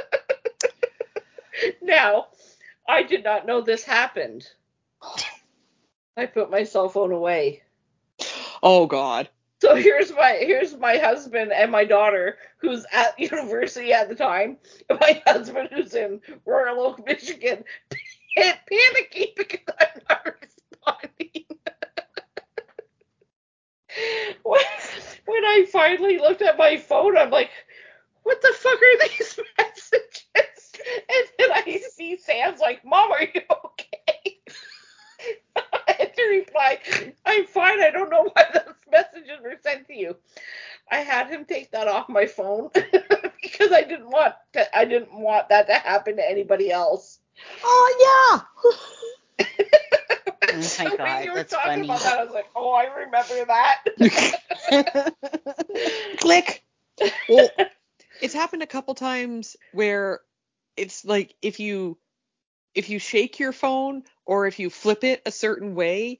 Now, I did not know this happened. I put my cell phone away. Oh, God. So here's my husband and my daughter, who's at university at the time, and my husband, who's in Royal Oak, Michigan, panicking because I'm not responding. When I finally looked at my phone, I'm like, what the fuck are these messages? And then I see Sam's like, Mom, are you okay? I had to reply, I'm fine. I don't know why those messages were sent to you. I had him take that off my phone because I didn't want that to happen to anybody else. Oh, yeah. Oh my God, when you were that's talking funny. about that, I was like, oh, I remember that. Click. Well, it's happened a couple times where it's like if you shake your phone or if you flip it a certain way,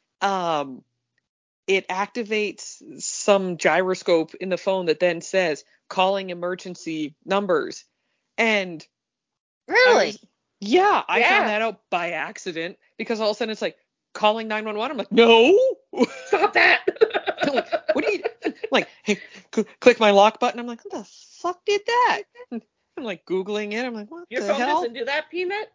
it activates some gyroscope in the phone that then says calling emergency numbers. And Really? I found that out by accident because all of a sudden it's like calling 911. I'm like, no, Stop that. like, what do you like? Hey, click my lock button. I'm like, what the fuck did that? I'm like Googling it. I'm like, what Your the phone hell? doesn't do that, Peanut?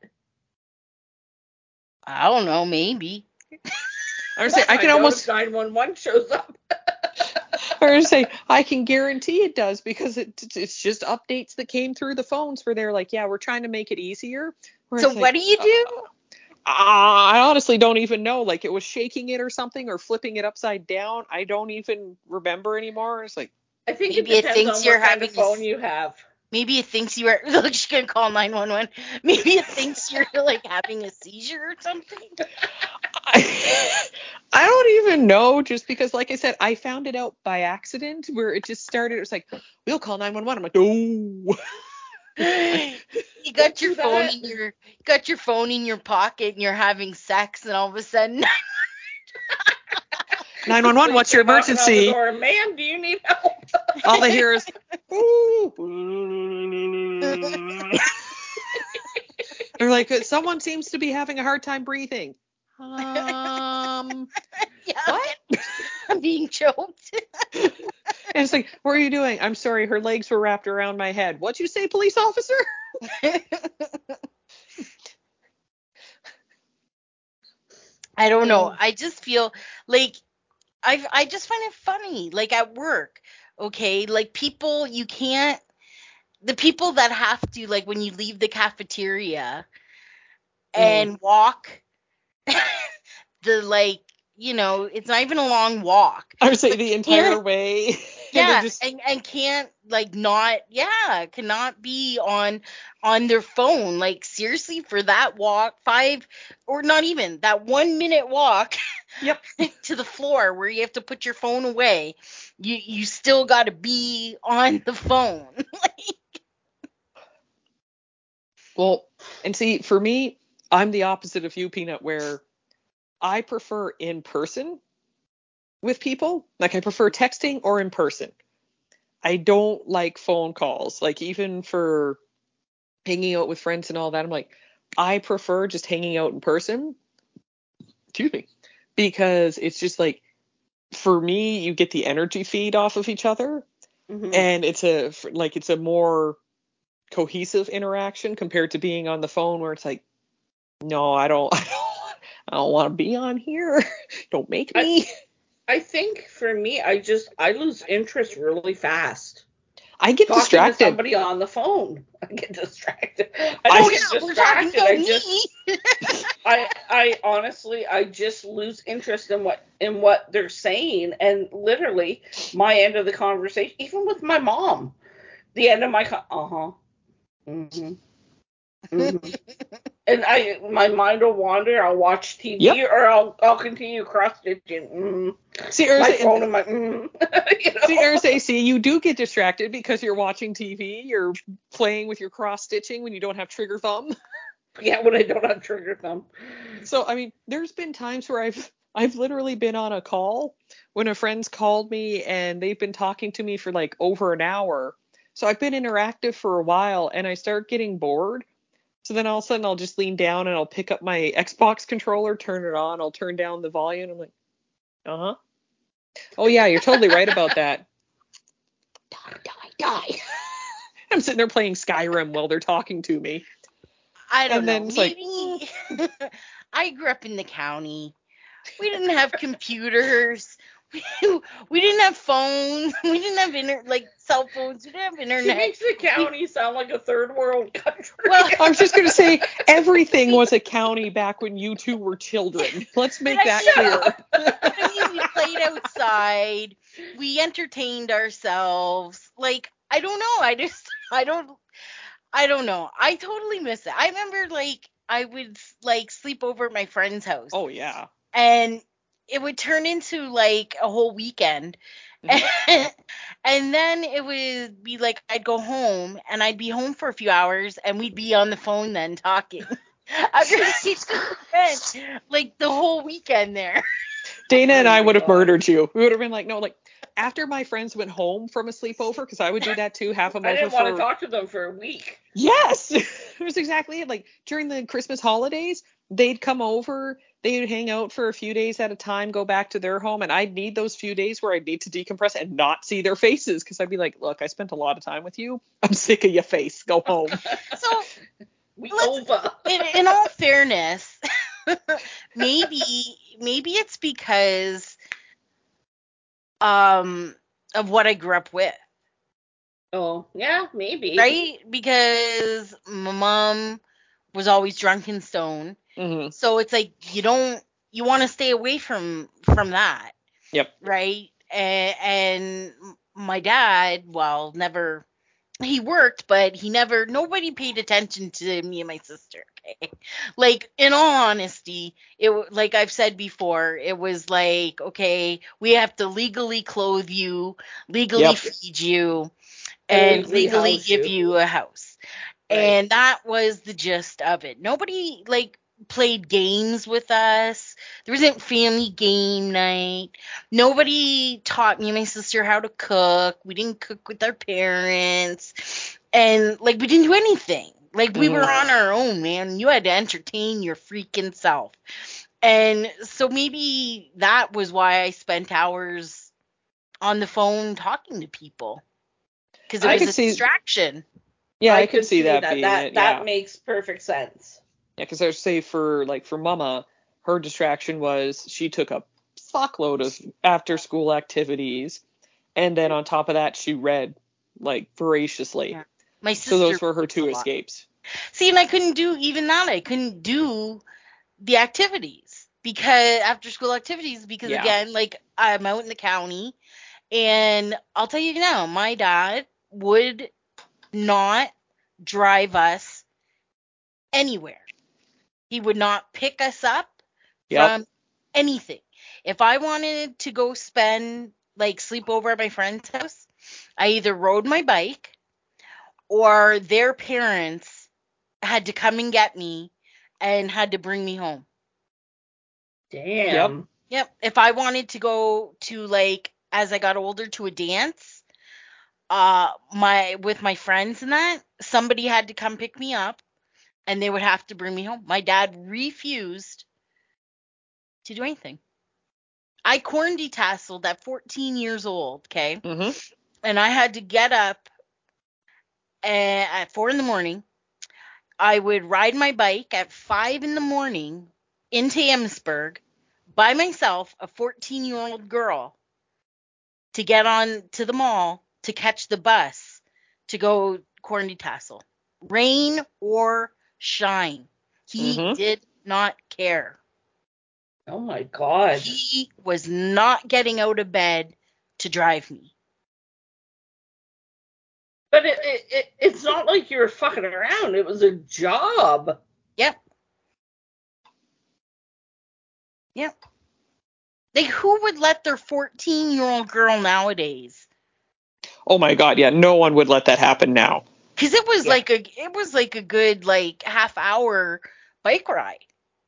I don't know, maybe. I would say I can almost 911 shows up. I would say I can guarantee it does because it's just updates that came through the phones where they're like, yeah, we're trying to make it easier. Where So what do you do? I honestly don't even know. Like it was shaking it or something or flipping it upside down. I don't even remember anymore. It's like I think Maybe it depends on what kind of phone having you have. Maybe it thinks you are. Look, she's gonna call 911. Maybe it thinks you're like having a seizure or something. I don't even know, just because, like I said, I found it out by accident where it just started. It was like, we'll call 911. I'm like, no. You got your phone in your pocket and you're having sex, and all of a sudden 911, what's your emergency? Door, ma'am, do you need help? All they hear is, ooh. They're like, someone seems to be having a hard time breathing. Yeah, what? I'm being choked. And it's like, what are you doing? I'm sorry, her legs were wrapped around my head. What'd you say, police officer? I don't know. I just feel like I just find it funny. Like at work, okay, like people the people that have to, like, when you leave the cafeteria and walk the, like, it's not even a long walk. I would say the entire way. Yeah, and can't, like, cannot be on their phone. Like, seriously, for that walk, or not even that 1 minute walk to the floor where you have to put your phone away, you still got to be on the phone. Well, and see, for me, I'm the opposite of you, Peanut, where I prefer in person with people. Like, I prefer texting or in person. I don't like phone calls. Like, even for hanging out with friends and all that, I'm like, I prefer just hanging out in person. Excuse me. Because it's just like, for me, you get the energy feed off of each other. Mm-hmm. And it's a more cohesive interaction compared to being on the phone where it's like, no, I don't want to be on here. Don't make me. I think for me, I lose interest really fast. I get talking distracted. To somebody on the phone. I get distracted. I don't get distracted. I honestly, I just lose interest in what they're saying, and literally my end of the conversation, even with my mom, the end of my mm-hmm. Mm-hmm. And my mind will wander. I'll watch TV, or I'll continue cross stitching. Mm-hmm. See, my phone and my. Mm-hmm. See, you do get distracted because you're watching TV. You're playing with your cross stitching when you don't have trigger thumb. Yeah, when I don't have trigger thumb. So I mean, there's been times where I've literally been on a call when a friend's called me and they've been talking to me for like over an hour. So I've been interactive for a while and I start getting bored. So then all of a sudden I'll just lean down and I'll pick up my Xbox controller, turn it on, I'll turn down the volume. I'm like, uh-huh. Oh yeah, you're totally right about that. Die. I'm sitting there playing Skyrim while they're talking to me. I don't know. Maybe I grew up in the county. We didn't have computers. We didn't have phones. We didn't have cell phones. We didn't have internet. She makes the county sound like a third world country. Well, I was just going to say everything was a county back when you two were children. Let's make that clear. I mean, we played outside. We entertained ourselves. Like, I don't know. I don't know. I totally miss it. I remember, I would, sleep over at my friend's house. Oh, yeah. And it would turn into, a whole weekend. Mm-hmm. And then it would be I'd go home, and I'd be home for a few hours, and we'd be on the phone then talking. After we spent, the whole weekend there. Dana and I would have murdered you. We would have been no, after my friends went home from a sleepover, because I would do that too, have them over. I didn't want to talk to them for a week. Yes, it was exactly it. During the Christmas holidays, they'd come over, they would hang out for a few days at a time, go back to their home, and I'd need those few days where I'd need to decompress and not see their faces, because I'd be like, look, I spent a lot of time with you. I'm sick of your face. Go home. So, in all fairness, maybe it's because of what I grew up with. Oh, yeah, maybe. Right? Because my mom was always drunk and stoned. Mm-hmm. So it's you want to stay away from that. Yep. Right? And my dad, never, he worked, but nobody paid attention to me and my sister. Okay. In all honesty, like I've said before, it was okay, we have to legally clothe you, legally feed you, and legally give you a house. Right. And that was the gist of it. Nobody played games with us. There wasn't family game night. Nobody taught me and my sister how to cook. We didn't cook with our parents. And we didn't do anything. We were on our own, man. You had to entertain your freaking self. And so maybe that was why I spent hours on the phone talking to people, because it I was could a see- distraction. Yeah, I could see that being that it. that Yeah. makes perfect sense. Yeah, because I would say for Mama, her distraction was she took a fuckload of after school activities, and then on top of that she read like voraciously. Yeah. My So sister those were her reads a two lot. escapes. See, and I couldn't do even that. I couldn't do the activities, because after school activities, because Yeah. again, like I'm out in the county, and I'll tell you now, my dad would not drive us anywhere. He would not pick us up Yep. from anything. If I wanted to go spend like sleep over at my friend's house, I either rode my bike or their parents had to come and get me and had to bring me home. Damn. Yep. If I wanted to go to, like, as I got older, to a dance, with my friends and that, somebody had to come pick me up and they would have to bring me home. My dad refused to do anything. I corn detasseled at 14 years old, okay? Mm-hmm. And I had to get up at 4 in the morning. I would ride my bike at 5 in the morning into Amherstburg by myself, a 14-year-old girl, to get on to the mall to catch the bus to go corn detassel. Rain or shine. He Mhm. did not care. Oh my God. He was not getting out of bed to drive me. But it's not like you were fucking around. It was a job. Yep. Yep. Like, who would let their 14-year-old girl nowadays? Oh my God, yeah, no one would let that happen now. Because it was Yeah. like a good like half hour bike ride.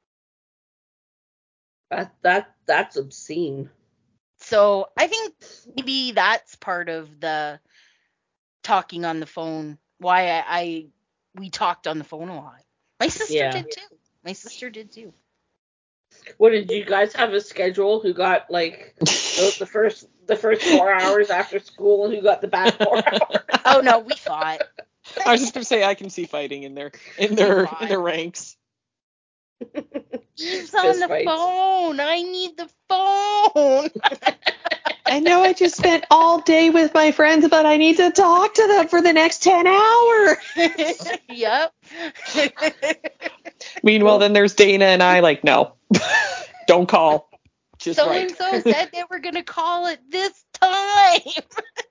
That's obscene. So I think maybe that's part of the talking on the phone. Why we talked on the phone a lot. My sister Yeah. did too. My sister did too. What did you guys have a schedule? Who got like the first 4 hours after school, and who got the back 4 hours? Oh no, we fought. I was just gonna say I can see fighting in their ranks. Eve's on Fist the fights. phone. I need the phone. I know I just spent all day with my friends, but I need to talk to them for the next 10 hours. Yep. Meanwhile, then there's Dana and I like, no, don't call. Just So right. and so said they were gonna call it this time.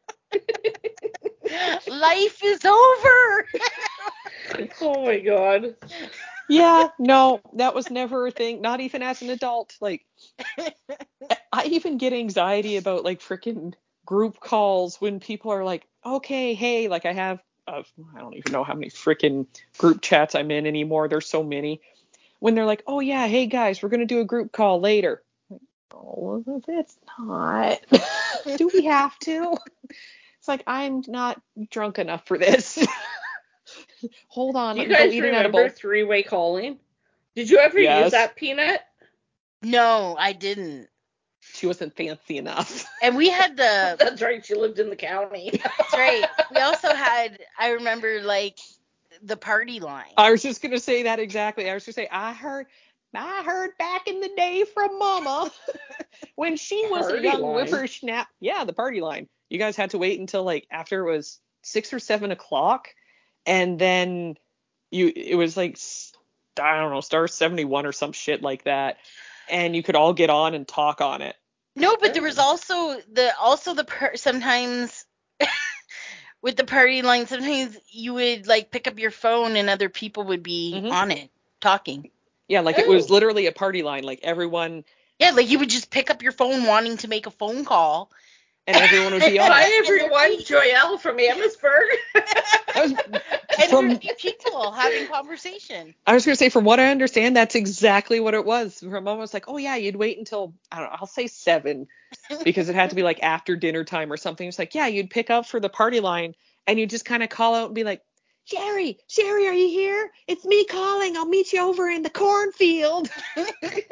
Life is over. Oh my God. Yeah, no, that was never a thing. Not even as an adult. Like, I even get anxiety about like freaking group calls when people are like, okay, hey, like I have, I don't even know how many freaking group chats I'm in anymore. There's so many. When they're like, oh yeah, hey guys, we're gonna do a group call later. Like, oh, it's not. Do we have to? It's like, I'm not drunk enough for this. Hold on, Do let you me go guys eat an remember edible. three-way calling? Did you ever use Yes. that, Peanut? No, I didn't. She wasn't fancy enough. And we had the That's right. She lived in the county. that's right. We also had, I remember, like, the party line. I was just gonna say that exactly. I was gonna say I heard back in the day from Mama when she was a Party young line? whippersnap. Yeah, the party line. You guys had to wait until like after it was 6 or 7 o'clock, and then it was like, I don't know, star 71 or some shit like that, and you could all get on and talk on it. No, but there was also sometimes with the party line, sometimes you would like pick up your phone and other people would be on it talking. Yeah, like it was literally a party line. Like everyone. Yeah, like you would just pick up your phone wanting to make a phone call. And everyone would be on Hi it. everyone, Joelle from Amherstburg. And there'd be people having conversation. I was going to say, from what I understand, that's exactly what it was. Her mom was like, oh yeah, you'd wait until, I don't know, I'll say 7, because it had to be like after dinner time or something. It's like, yeah, you'd pick up for the party line and you'd just kind of call out and be like, Sherry, are you here? It's me calling. I'll meet you over in the cornfield.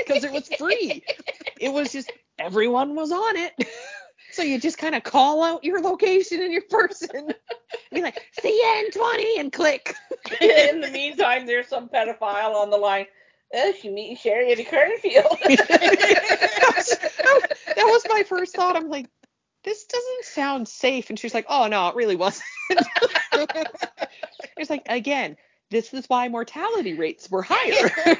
because it was free. It was just everyone was on it. So you just kind of call out your location and your person. Be like, CN20 and click. In the meantime, there's some pedophile on the line. Oh, she meeting Sherry at a cornfield. that was my first thought. I'm like, this doesn't sound safe. And she's like, oh, no, it really wasn't. It's like, again, this is why mortality rates were higher.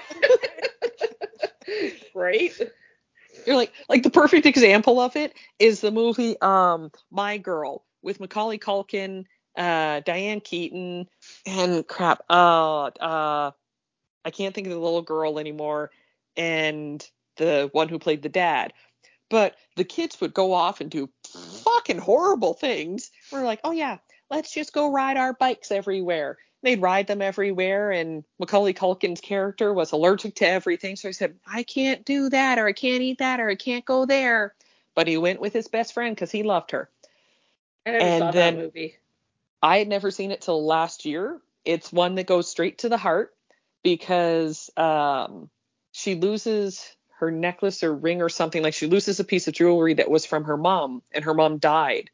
Right? You're like the perfect example of it is the movie My Girl with Macaulay Culkin, Diane Keaton, and crap. I can't think of the little girl anymore, and the one who played the dad. But the kids would go off and do fucking horrible things. We're like, oh yeah, let's just go ride our bikes everywhere. They'd ride them everywhere, and Macaulay Culkin's character was allergic to everything. So he said, I can't do that, or I can't eat that, or I can't go there. But he went with his best friend because he loved her. I never saw that movie. I had never seen it till last year. It's one that goes straight to the heart because she loses her necklace or ring or something. Like she loses a piece of jewelry that was from her mom, and her mom died.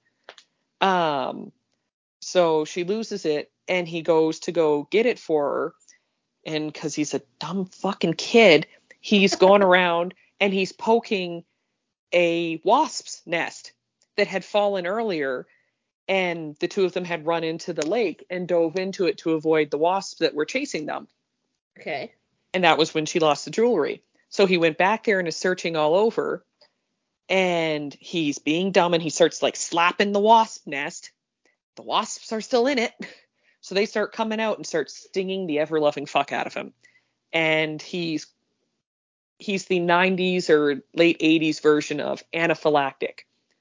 So she loses it, and he goes to go get it for her. And because he's a dumb fucking kid, he's going around and he's poking a wasp's nest that had fallen earlier. And the two of them had run into the lake and dove into it to avoid the wasps that were chasing them. Okay. And that was when she lost the jewelry. So he went back there and is searching all over. And he's being dumb, and he starts like slapping the wasp nest. The wasps are still in it. So they start coming out and start stinging the ever-loving fuck out of him. And he's the 90s or late 80s version of anaphylactic,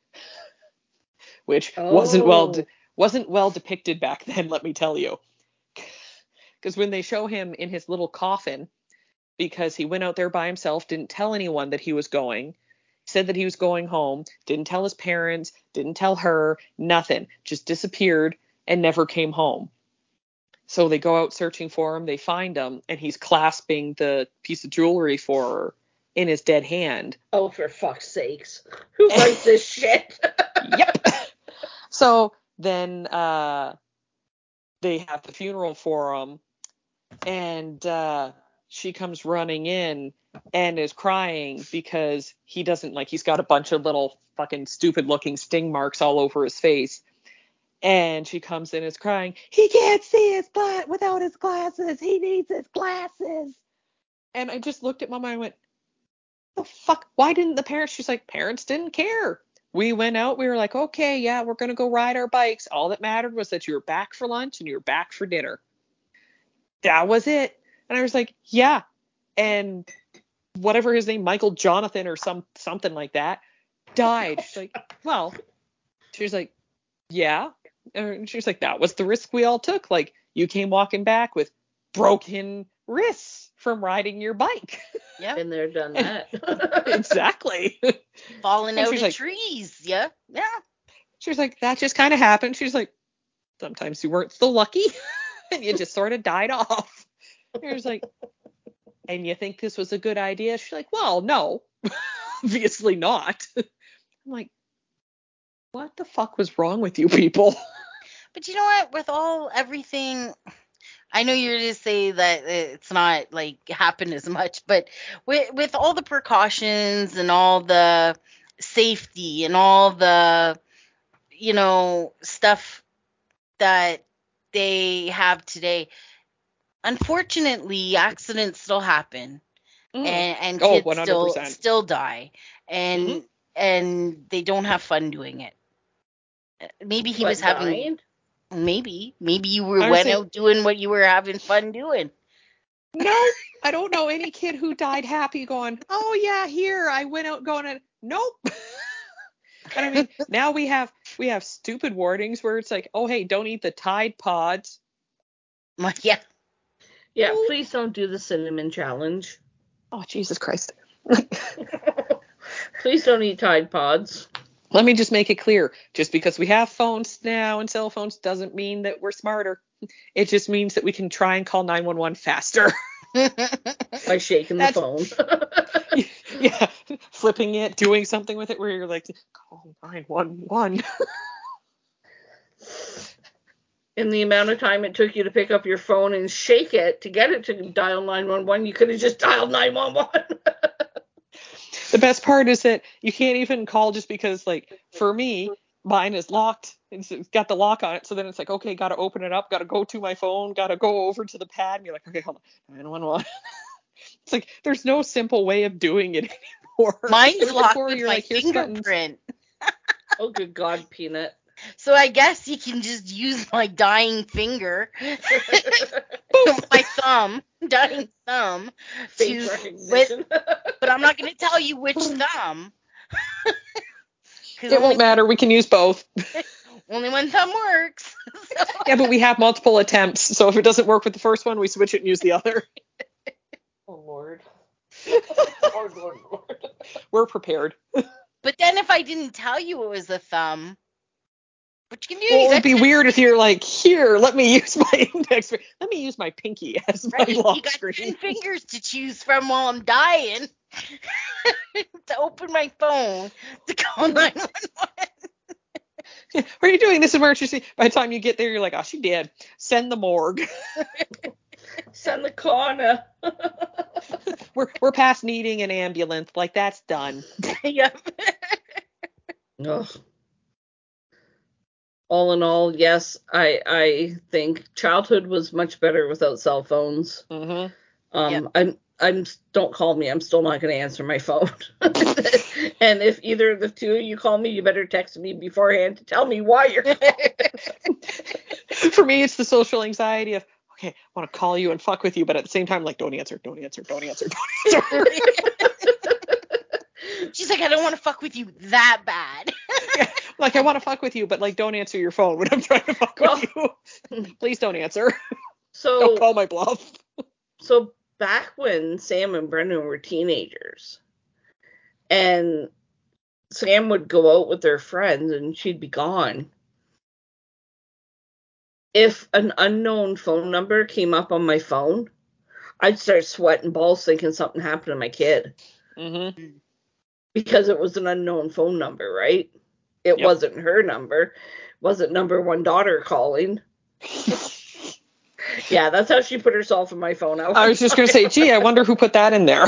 which wasn't well depicted back then, let me tell you. Because when they show him in his little coffin, because he went out there by himself, didn't tell anyone that he was going, said that he was going home, didn't tell his parents, didn't tell her, nothing, just disappeared and never came home. So they go out searching for him, they find him, and he's clasping the piece of jewelry for her in his dead hand. Oh, for fuck's sakes. Who writes this shit? Yep. So then they have the funeral for him, and she comes running in and is crying because he doesn't, like, he's got a bunch of little fucking stupid looking sting marks all over his face. And she comes in and is crying, he can't see his butt without his glasses. He needs his glasses. And I just looked at Mama and I went, the fuck? Why didn't the parents? She's like, parents didn't care. We went out. We were like, okay, yeah, we're going to go ride our bikes. All that mattered was that you were back for lunch and you were back for dinner. That was it. And I was like, yeah. And whatever his name, Michael Jonathan or something like that, died. She's like, well, she's like, yeah. And she's like, that was the risk we all took. Like, you came walking back with broken wrists from riding your bike. Yeah. Been there, done that. Exactly. Falling out of like, trees. Yeah. Yeah. She was like, that just kind of happened. She's like, sometimes you weren't so lucky and you just sort of died off. He was like, and you think this was a good idea? She's like, well, no, obviously not. I'm like, what the fuck was wrong with you people? But you know what? With everything, I know you're to say that it's not like happened as much, but with all the precautions and all the safety and all the, stuff that they have today, unfortunately, accidents still happen, and kids 100%. still die, and they don't have fun doing it. Maybe he was having. Dying? Maybe you went out doing what you were having fun doing. No, I don't know any kid who died happy going, oh yeah, here I went out going and nope. And I mean, now we have stupid warnings where it's like, oh hey, don't eat the Tide Pods. Yeah. Yeah, please don't do the cinnamon challenge. Oh Jesus Christ. Please don't eat Tide Pods. Let me just make it clear. Just because we have phones now and cell phones doesn't mean that we're smarter. It just means that we can try and call 911 faster. By shaking the phone. Yeah, flipping it, doing something with it where you're like, call 911. In the amount of time it took you to pick up your phone and shake it to get it to dial 911, you could have just dialed 911. The best part is that you can't even call just because, like, for me, mine is locked. It's got the lock on it. So then it's like, okay, got to open it up, got to go to my phone, got to go over to the pad. And you're like, okay, hold on, 911. It's like, there's no simple way of doing it anymore. Mine's locked Before, with you're my like, here's buttons. fingerprint. Oh, good God, Peanut. So I guess you can just use my dying finger, my thumb, dying thumb, Face recognition. but I'm not going to tell you which thumb. It won't matter. We can use both. Only one thumb works. So. Yeah, but we have multiple attempts. So if it doesn't work with the first one, we switch it and use the other. Oh, Lord. Lord. We're prepared. But then if I didn't tell you it was a thumb, what you can do Well, is it would be weird if you're like, here, let me use my index. Let me use my pinky as my lock you got screen. 10 fingers to choose from while I'm dying to open my phone to call 911. Are you doing this emergency? By the time you get there, you're like, oh, she did. Send the morgue. Send the coroner. We're past needing an ambulance. Like, that's done. Yep. Ugh. All in all, yes, I think childhood was much better without cell phones. Mm-hmm. Yep. Don't call me. I'm still not going to answer my phone. And if either of the two of you call me, you better text me beforehand to tell me why you're calling. For me, it's the social anxiety of, okay, I want to call you and fuck with you, but at the same time, like, don't answer. She's like, I don't want to fuck with you that bad. Yeah, like, I want to fuck with you, but, like, don't answer your phone when I'm trying to fuck with you. Please don't answer. So don't call my bluff. So back when Sam and Brendan were teenagers, and Sam would go out with their friends and she'd be gone, if an unknown phone number came up on my phone, I'd start sweating balls thinking something happened to my kid. Mm-hmm. Because it was an unknown phone number, right? It wasn't her number. Wasn't number one daughter calling. Yeah, that's how she put herself in my phone. I was just going to say, gee, I wonder who put that in there.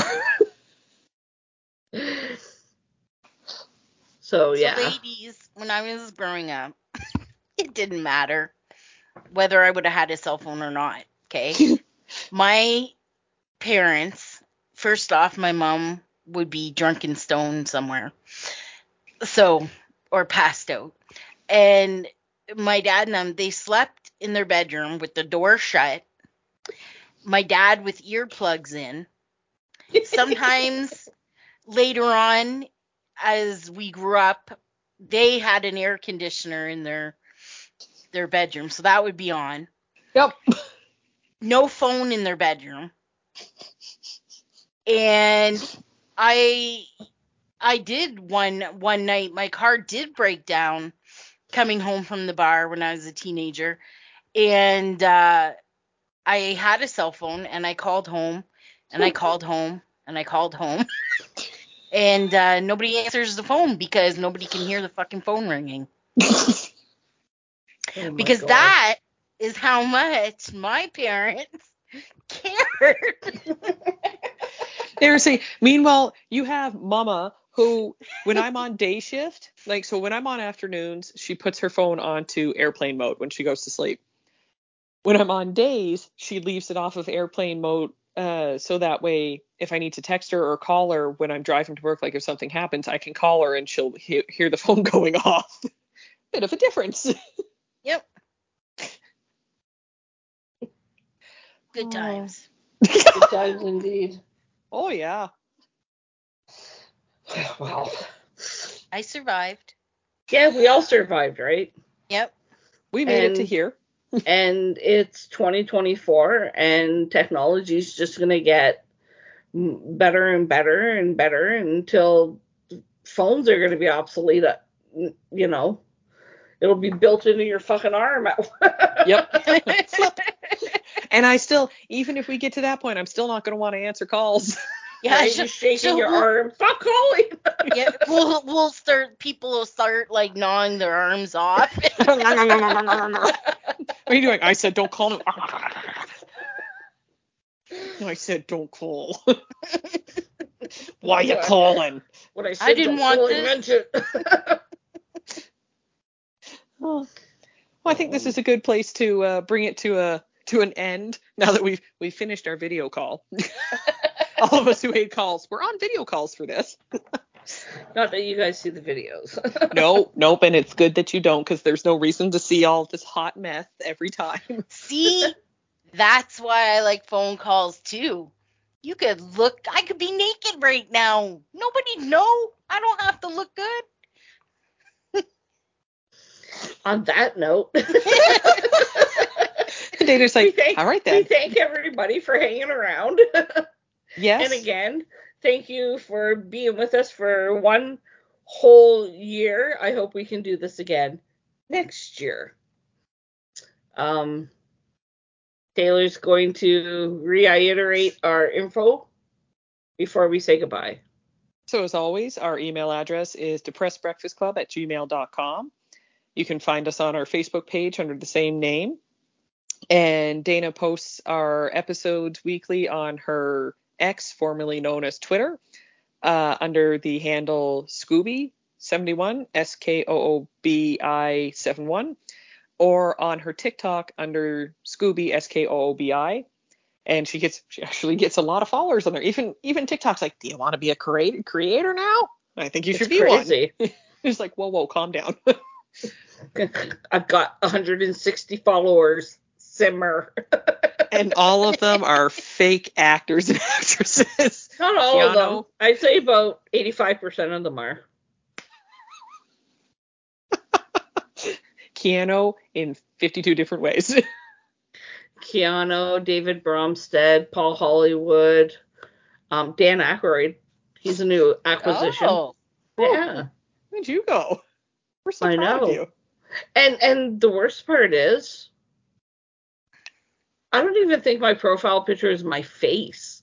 So, yeah. So, ladies, when I was growing up, it didn't matter whether I would have had a cell phone or not, okay? My parents, first off, my mom would be drunk and stoned somewhere. So, or passed out. And my dad and them, they slept in their bedroom with the door shut. My dad with earplugs in. Sometimes later on, as we grew up, they had an air conditioner in their bedroom, so that would be on. Yep. No phone in their bedroom. And I did one night, my car did break down coming home from the bar when I was a teenager, and I had a cell phone, and I called home, and I called home, and I called home. And nobody answers the phone because nobody can hear the fucking phone ringing. Because God. That is how much my parents cared. Seriously. Meanwhile, you have Mama who, when I'm on day shift, like, so when I'm on afternoons, she puts her phone onto airplane mode when she goes to sleep. When I'm on days, she leaves it off of airplane mode. So that way, if I need to text her or call her when I'm driving to work, like if something happens, I can call her and she'll hear the phone going off. Bit of a difference. Yep. Good times. Good times indeed. Oh, yeah. Wow. I survived. Yeah, we all survived, right? Yep. We made it to here. And it's 2024, and technology is just going to get better and better and better until phones are going to be obsolete. You know, it'll be built into your fucking arm. Yep. And I still, even if we get to that point, I'm still not going to want to answer calls. Yeah, right? You're shaking your arm. Stop calling. Yeah, people will start like gnawing their arms off. What are you doing? I said don't call him. I said don't call. Why you calling? What I I said, didn't don't want call, this. I meant it. Well, I think this is a good place to bring it to an end. Now that we've finished our video call. All of us who hate calls, we're on video calls for this. Not that you guys see the videos. Nope, and it's good that you don't, because there's no reason to see all this hot mess every time. See, that's why I like phone calls too. You could look. I could be naked right now. Nobody know. I don't have to look good. On that note, Dana's like, all right then. We thank everybody for hanging around. Yes. And again, thank you for being with us for one whole year. I hope we can do this again next year. Taylor's going to reiterate our info before we say goodbye. So as always, our email address is depressedbreakfastclub@gmail.com. You can find us on our Facebook page under the same name. And Dana posts our episodes weekly on her X, formerly known as Twitter, under the handle Scooby71, SKOOBI71, or on her TikTok under Scooby SKOOBI. And she actually gets a lot of followers on there. Even TikTok's like, do you want to be a creator now? I think you should be crazy. One. It's like, whoa, calm down. I've got 160 followers. Simmer. And all of them are fake actors and actresses. Not all of them. I'd say about 85% of them are. Keanu in 52 different ways. Keanu, David Bromstead, Paul Hollywood, Dan Aykroyd. He's a new acquisition. Oh. Yeah. Where'd you go? We're so proud of you. And the worst part is, I don't even think my profile picture is my face.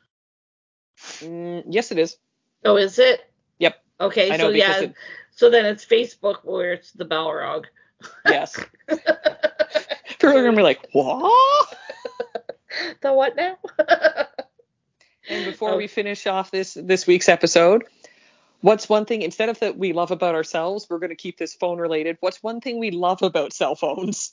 Yes, it is. Oh, is it? Yep. Okay, I know, so yeah. So then it's Facebook where it's the Balrog. Yes. People are going to be like, what? The what now? And before we finish off this week's episode, what's one thing, instead of that we love about ourselves, we're going to keep this phone related. What's one thing we love about cell phones?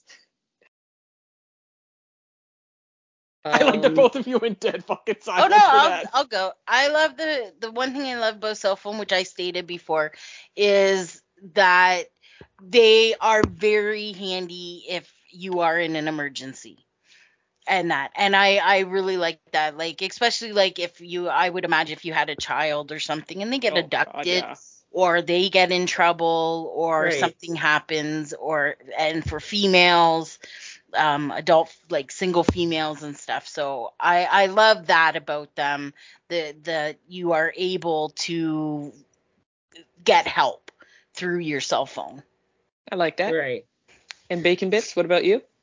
I like that both of you in dead fucking silence. Oh no, I'll go. I love the one thing I love about cell phone, which I stated before, is that they are very handy if you are in an emergency. And I really like that. Like, especially like I would imagine if you had a child or something and they get abducted, or they get in trouble, or something happens, and for females, adult, like single females and stuff. So I love that about them, that you are able to get help through your cell phone. I like that. Right. And Bacon Bits, what about you?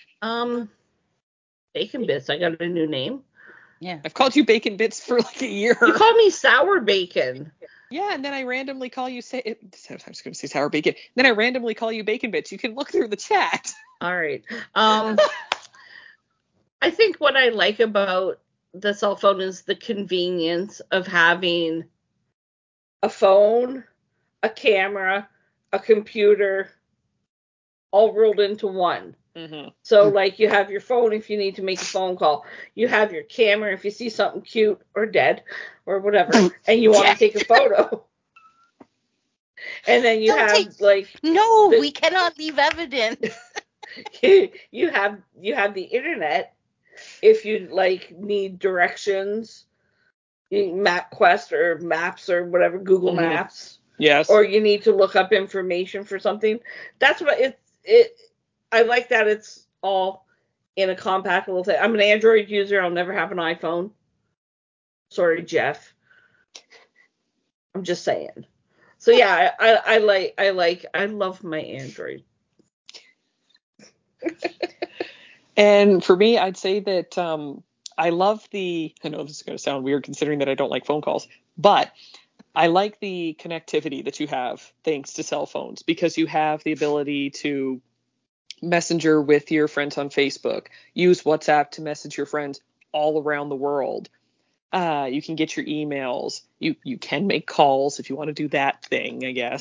Bacon Bits, I got a new name. Yeah. I've called you Bacon Bits for like a year. You call me Sour Bacon. Yeah, and then I randomly call you I was going to say Sour Bacon. Then I randomly call you Bacon Bits. You can look through the chat. All right. I think what I like about the cell phone is the convenience of having a phone, a camera, a computer, all rolled into one. Mm-hmm. So, like, you have your phone if you need to make a phone call. You have your camera if you see something cute or dead or whatever, and you want to take a photo. And then you we cannot leave evidence. you have the internet if you need directions, MapQuest or Maps or whatever, Google Maps. Yes. Or you need to look up information for something. That's what I like that it's all in a compact little thing. I'm an Android user. I'll never have an iPhone. Sorry, Jeff. I'm just saying. So yeah, I love my Android. And for me, I'd say that I love I know this is going to sound weird considering that I don't like phone calls, but I like the connectivity that you have thanks to cell phones, because you have the ability to messenger with your friends on Facebook, use WhatsApp to message your friends all around the world. You can get your emails. You can make calls if you want to do that thing, I guess.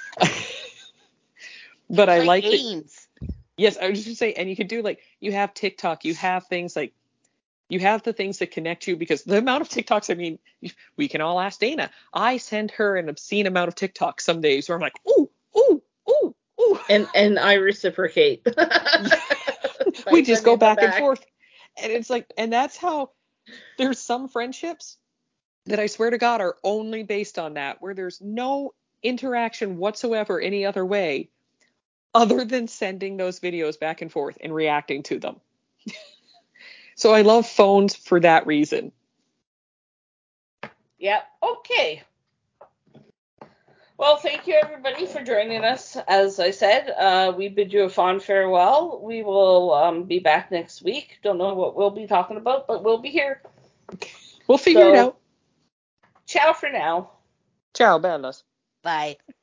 But I like games. Yes, I was just going to say, and you can do you have TikTok, you have things you have the things that connect you, because the amount of TikToks, I mean, we can all ask Dana. I send her an obscene amount of TikToks some days where I'm like, ooh, ooh, ooh, ooh. And I reciprocate. We just go back and forth. And it's and that's how there's some friendships that I swear to God are only based on that, where there's no interaction whatsoever any other way other than sending those videos back and forth and reacting to them. So I love phones for that reason. Yep. Okay. Well, thank you everybody for joining us. As I said, we bid you a fond farewell. We will be back next week. Don't know what we'll be talking about, but we'll be here. We'll figure it out. Ciao for now. Ciao, bellas. Bye.